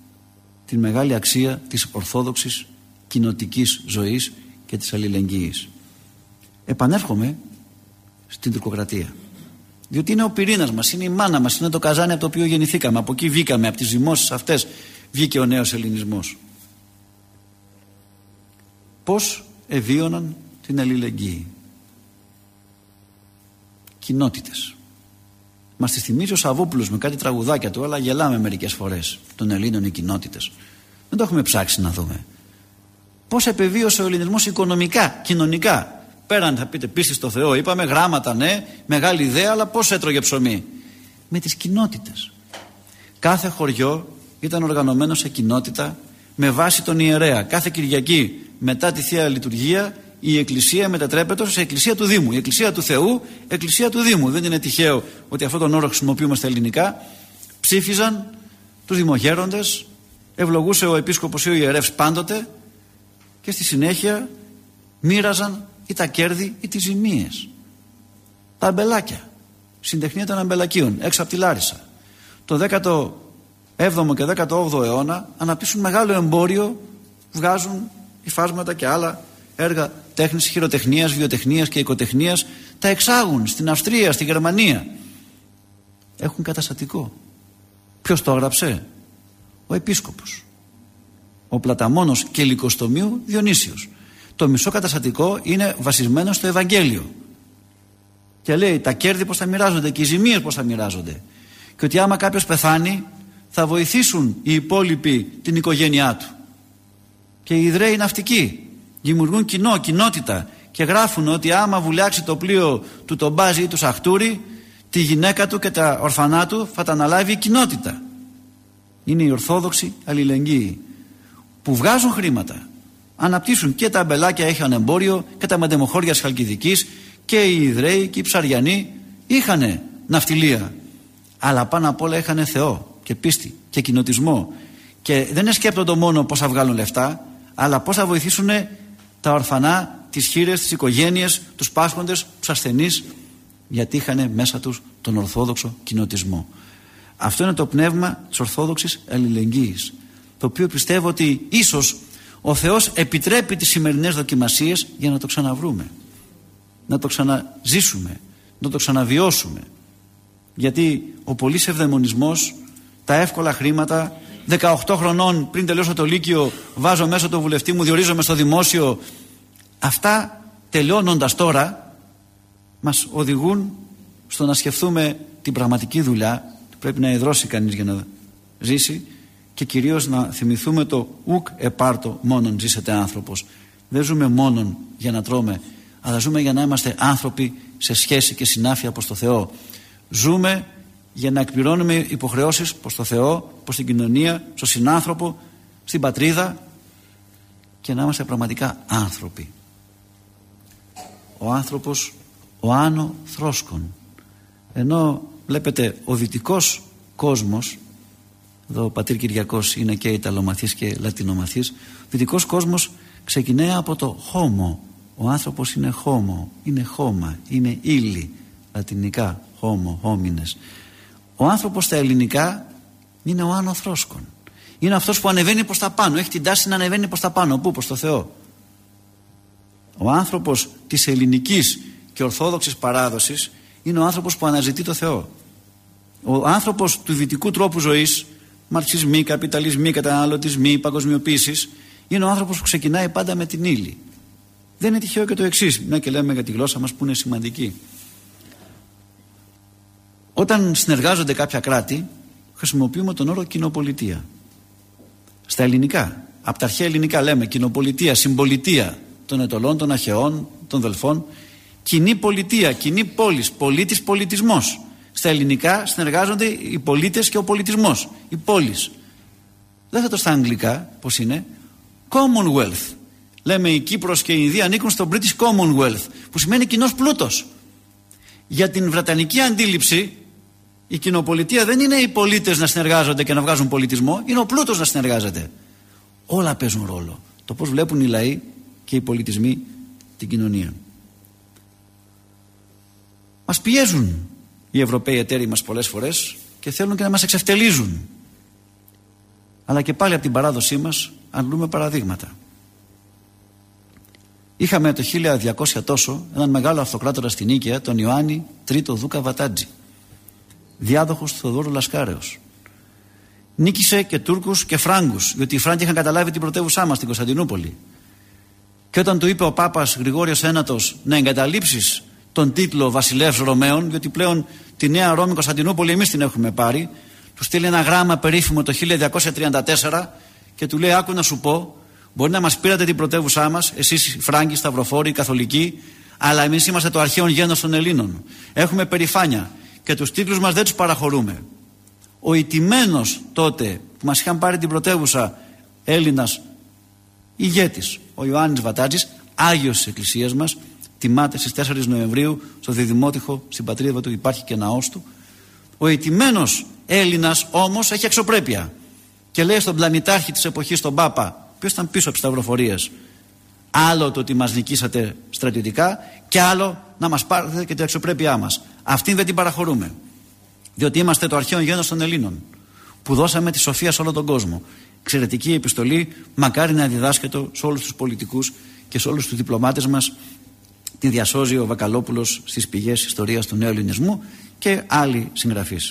Speaker 1: τη μεγάλη αξία της ορθόδοξης κοινοτικής ζωής και της αλληλεγγύης. Επανέρχομαι στην τουρκοκρατία, διότι είναι ο πυρήνας μας, είναι η μάνα μας, είναι το καζάνι από το οποίο γεννηθήκαμε, από εκεί βγήκαμε, από τις ζυμώσεις αυτές βγήκε ο νέος ελληνισμός. Πώς εβίωναν την αλληλεγγύη? Κοινότητες. Μας τις θυμίζει ο Σαββόπουλος με κάτι τραγουδάκια του, αλλά γελάμε μερικές φορές των Ελλήνων οι κοινότητες. Δεν το έχουμε ψάξει να δούμε. Πώς επεβίωσε ο ελληνισμός οικονομικά, κοινωνικά? Πέραν, θα πείτε, πίστη στο Θεό, είπαμε, γράμματα, ναι, μεγάλη ιδέα, αλλά πώς έτρωγε ψωμί? Με τις κοινότητες. Κάθε χωριό ήταν οργανωμένο σε κοινότητα με βάση τον ιερέα. Κάθε Κυριακή μετά τη Θεία Λειτουργία η εκκλησία μετατρέπεται σε εκκλησία του Δήμου. Η εκκλησία του Θεού, εκκλησία του Δήμου. Δεν είναι τυχαίο ότι αυτόν τον όρο χρησιμοποιούμε στα ελληνικά. Ψήφιζαν τους δημογέροντες, ευλογούσε ο επίσκοπος ή ο ιερεύς πάντοτε, και στη συνέχεια μοίραζαν ή τα κέρδη ή τις ζημίες. Τα αμπελάκια, συντεχνία των αμπελακίων έξω από τη Λάρισα. Το δέκατο έβδομο και δέκατο όγδοο αιώνα αναπτύσσουν μεγάλο εμπόριο, βγάζουν υφάσματα και άλλα έργα τέχνης, χειροτεχνίας, βιοτεχνίας και οικοτεχνίας, τα εξάγουν στην Αυστρία, στη Γερμανία. Έχουν καταστατικό. Ποιος το έγραψε? Ο επίσκοπος, ο Πλαταμόνος και Λυκοστομίου Διονύσιος. Το μισό καταστατικό είναι βασισμένο στο Ευαγγέλιο και λέει τα κέρδη πως θα μοιράζονται και οι ζημίες πως θα μοιράζονται, και ότι άμα κάποιος πεθάνει θα βοηθήσουν οι υπόλοιποι την οικογένειά του. Και οι Ιδραίοι ναυτικοί δημιουργούν κοινό, κοινότητα, και γράφουν ότι άμα βουλιάξει το πλοίο του Τομπάζη ή του Σαχτούρη, τη γυναίκα του και τα ορφανά του θα τα αναλάβει η κοινότητα. Είναι η ορθόδοξη αλληλεγγύη που βγάζουν χρήματα, αναπτύσσουν και τα αμπελάκια, έχαν εμπόριο, και τα μαντεμοχώρια της Χαλκιδικής, και οι Ιδραίοι και οι Ψαριανοί είχαν ναυτιλία, αλλά πάνω απ' όλα είχαν Θεό και πίστη και κοινοτισμό, και δεν σκέπτονται μόνο πώς θα βγάλουν λεφτά, αλλά πώς θα βοηθήσουν τα ορφανά, τις χήρες, τις οικογένειες, τους πάσχοντες, τους ασθενείς, γιατί είχαν μέσα τους τον ορθόδοξο κοινοτισμό. Αυτό είναι το πνεύμα της ορθόδοξης αλληλεγγύης, το οποίο πιστεύω ότι ίσως Ο Θεός επιτρέπει τις σημερινές δοκιμασίες για να το ξαναβρούμε, να το ξαναζήσουμε, να το ξαναβιώσουμε. Γιατί ο πολύς ευδαιμονισμός, τα εύκολα χρήματα, δεκαοκτώ χρονών πριν τελειώσω το Λύκειο βάζω μέσα το βουλευτή μου, διορίζομαι στο δημόσιο, αυτά τελειώνοντας τώρα μας οδηγούν στο να σκεφτούμε την πραγματική δουλειά που πρέπει να εδρώσει κανείς για να ζήσει, και κυρίως να θυμηθούμε το ουκ επάρτο μόνον ζήσετε άνθρωπος. Δεν ζούμε μόνον για να τρώμε, αλλά ζούμε για να είμαστε άνθρωποι σε σχέση και συνάφεια προς το Θεό. Ζούμε για να εκπληρώνουμε υποχρεώσεις προς το Θεό, προς την κοινωνία, στον συνάνθρωπο, στην πατρίδα, και να είμαστε πραγματικά άνθρωποι. Ο άνθρωπος, ο άνω θρόσκον. Ενώ βλέπετε ο δυτικός κόσμος, εδώ ο πατήρ Κυριακός είναι και Ιταλομαθής και Λατινομαθής, ο δυτικός κόσμος ξεκινάει από το χώμο. Ο άνθρωπος είναι χώμο, είναι χώμα, είναι ύλη, λατινικά χώμο, χόμινες. Ο άνθρωπος στα ελληνικά είναι ο άνω θρόσκον. Είναι αυτός που ανεβαίνει προς τα πάνω, έχει την τάση να ανεβαίνει προς τα πάνω. Πού? Προς το Θεό. Ο άνθρωπος της ελληνικής και ορθόδοξης παράδοσης είναι ο άνθρωπος που αναζητεί το Θεό. Ο άνθρωπος του δυτικού τρόπου ζωής, μαρξισμοί, καπιταλισμοί, καταναλωτισμοί, παγκοσμιοποίησης, είναι ο άνθρωπος που ξεκινάει πάντα με την ύλη. Δεν είναι τυχαίο και το εξής, μια και λέμε για τη γλώσσα μας που είναι σημαντική. Όταν συνεργάζονται κάποια κράτη, χρησιμοποιούμε τον όρο κοινοπολιτεία. Στα ελληνικά, από τα αρχαία ελληνικά λέμε κοινοπολιτεία, συμπολιτεία των Αιτωλών, των Αχαιών, των Δελφών. Κοινή πολιτεία, κοινή πόλης, πολίτης, πολιτισμός. Στα ελληνικά συνεργάζονται οι πολίτες και ο πολιτισμός, οι πόλεις. Δεν θα το στα αγγλικά, πώς είναι, Commonwealth. Λέμε η Κύπρος και η Ινδία ανήκουν στο British Commonwealth, που σημαίνει κοινός πλούτος. Για την βρετανική αντίληψη, η κοινοπολιτεία δεν είναι οι πολίτες να συνεργάζονται και να βγάζουν πολιτισμό, είναι ο πλούτος να συνεργάζεται. Όλα παίζουν ρόλο. Το πώς βλέπουν οι λαοί και οι πολιτισμοί την κοινωνία. Μας πιέζουν οι Ευρωπαίοι εταίροι μας πολλές φορές και θέλουν και να μας εξευτελίζουν. Αλλά και πάλι από την παράδοσή μας αντλούμε παραδείγματα. Είχαμε το χίλια διακόσια τόσο έναν μεγάλο αυτοκράτορα στην Νίκαια, τον Ιωάννη Τρίτο Δούκα Βατάτζη, διάδοχος του Θεοδόρου Λασκάρεως. Νίκησε και Τούρκους και Φράγκους, διότι οι Φράγκοι είχαν καταλάβει την πρωτεύουσά μας, την Κωνσταντινούπολη. Και όταν του είπε ο Πάπας Γρηγόριος Ένατος να εγκαταλείψεις τον τίτλο Βασιλεύς Ρωμαίων, διότι πλέον τη Νέα Ρώμη Κωνσταντινούπολη εμείς την έχουμε πάρει, του στείλει ένα γράμμα περίφημο το χίλια διακόσια τριάντα τέσσερα και του λέει: άκου να σου πω, μπορεί να μας πήρατε την πρωτεύουσά μας, εσείς οι Φράγκοι, Σταυροφόροι, οι Καθολικοί, αλλά εμείς είμαστε το αρχαίο γένος των Ελλήνων. Έχουμε περηφάνεια και τους τίτλους μας δεν τους παραχωρούμε. Ο ηττημένος τότε που μας είχαν πάρει την πρωτεύουσα Έλληνας ηγέτης, ο Ιωάννης Βατάτζης, Άγιος της Εκκλησίας μας, τιμάται στις τέσσερις Νοεμβρίου στο Διδημότυχο, στην πατρίδα του υπάρχει και ναός του. Ο ηττημένος Έλληνας όμως έχει αξιοπρέπεια και λέει στον πλανητάρχη της εποχής, τον Πάπα, ποιος ήταν πίσω από τις σταυροφορίες, άλλο το ότι μας νικήσατε στρατιωτικά και άλλο να μας πάρετε και την αξιοπρέπειά μας. Αυτήν δεν την παραχωρούμε, διότι είμαστε το αρχαίο γένος των Ελλήνων που δώσαμε τη σοφία σε όλο τον κόσμο. Εξαιρετική επιστολή, μακάρι να διδάσκεται σε όλους τους πολιτικούς και σε όλους τους διπλωμάτες μας. Τη διασώζει ο Βακαλόπουλος στις πηγές ιστορίας του νέου ελληνισμού και άλλοι συγγραφείς.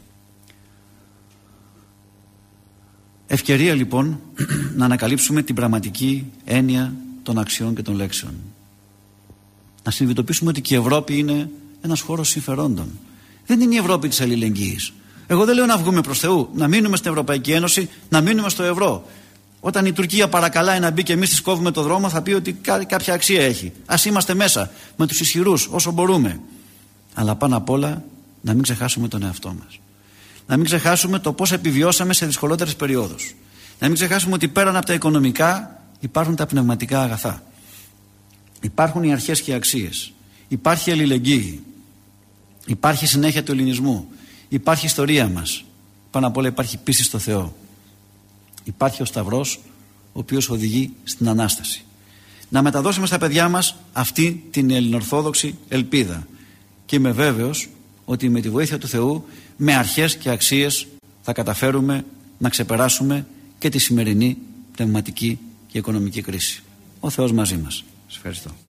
Speaker 1: Ευκαιρία λοιπόν να ανακαλύψουμε την πραγματική έννοια των αξιών και των λέξεων. Να συνειδητοποιήσουμε ότι και η Ευρώπη είναι ένας χώρος συμφερόντων. Δεν είναι η Ευρώπη της αλληλεγγύης. Εγώ δεν λέω να βγούμε προς Θεού, να μείνουμε στην Ευρωπαϊκή Ένωση, να μείνουμε στο ευρώ. Όταν η Τουρκία παρακαλάει να μπει και εμείς της κόβουμε το δρόμο, θα πει ότι κάποια αξία έχει. Ας είμαστε μέσα με τους ισχυρούς όσο μπορούμε. Αλλά πάνω απ' όλα να μην ξεχάσουμε τον εαυτό μας. Να μην ξεχάσουμε το πώς επιβιώσαμε σε δυσκολότερες περιόδους. Να μην ξεχάσουμε ότι πέραν από τα οικονομικά υπάρχουν τα πνευματικά αγαθά. Υπάρχουν οι αρχές και οι αξίες. Υπάρχει η αλληλεγγύη. Υπάρχει η συνέχεια του ελληνισμού. Υπάρχει η ιστορία μας. Πάνω απ' όλα υπάρχει πίστη στο Θεό. Υπάρχει ο Σταυρός, ο οποίος οδηγεί στην Ανάσταση. Να μεταδώσουμε στα παιδιά μας αυτή την ελληνορθόδοξη ελπίδα. Και είμαι βέβαιος ότι με τη βοήθεια του Θεού, με αρχές και αξίες θα καταφέρουμε να ξεπεράσουμε και τη σημερινή πνευματική και οικονομική κρίση. Ο Θεός μαζί μας. Σας ευχαριστώ.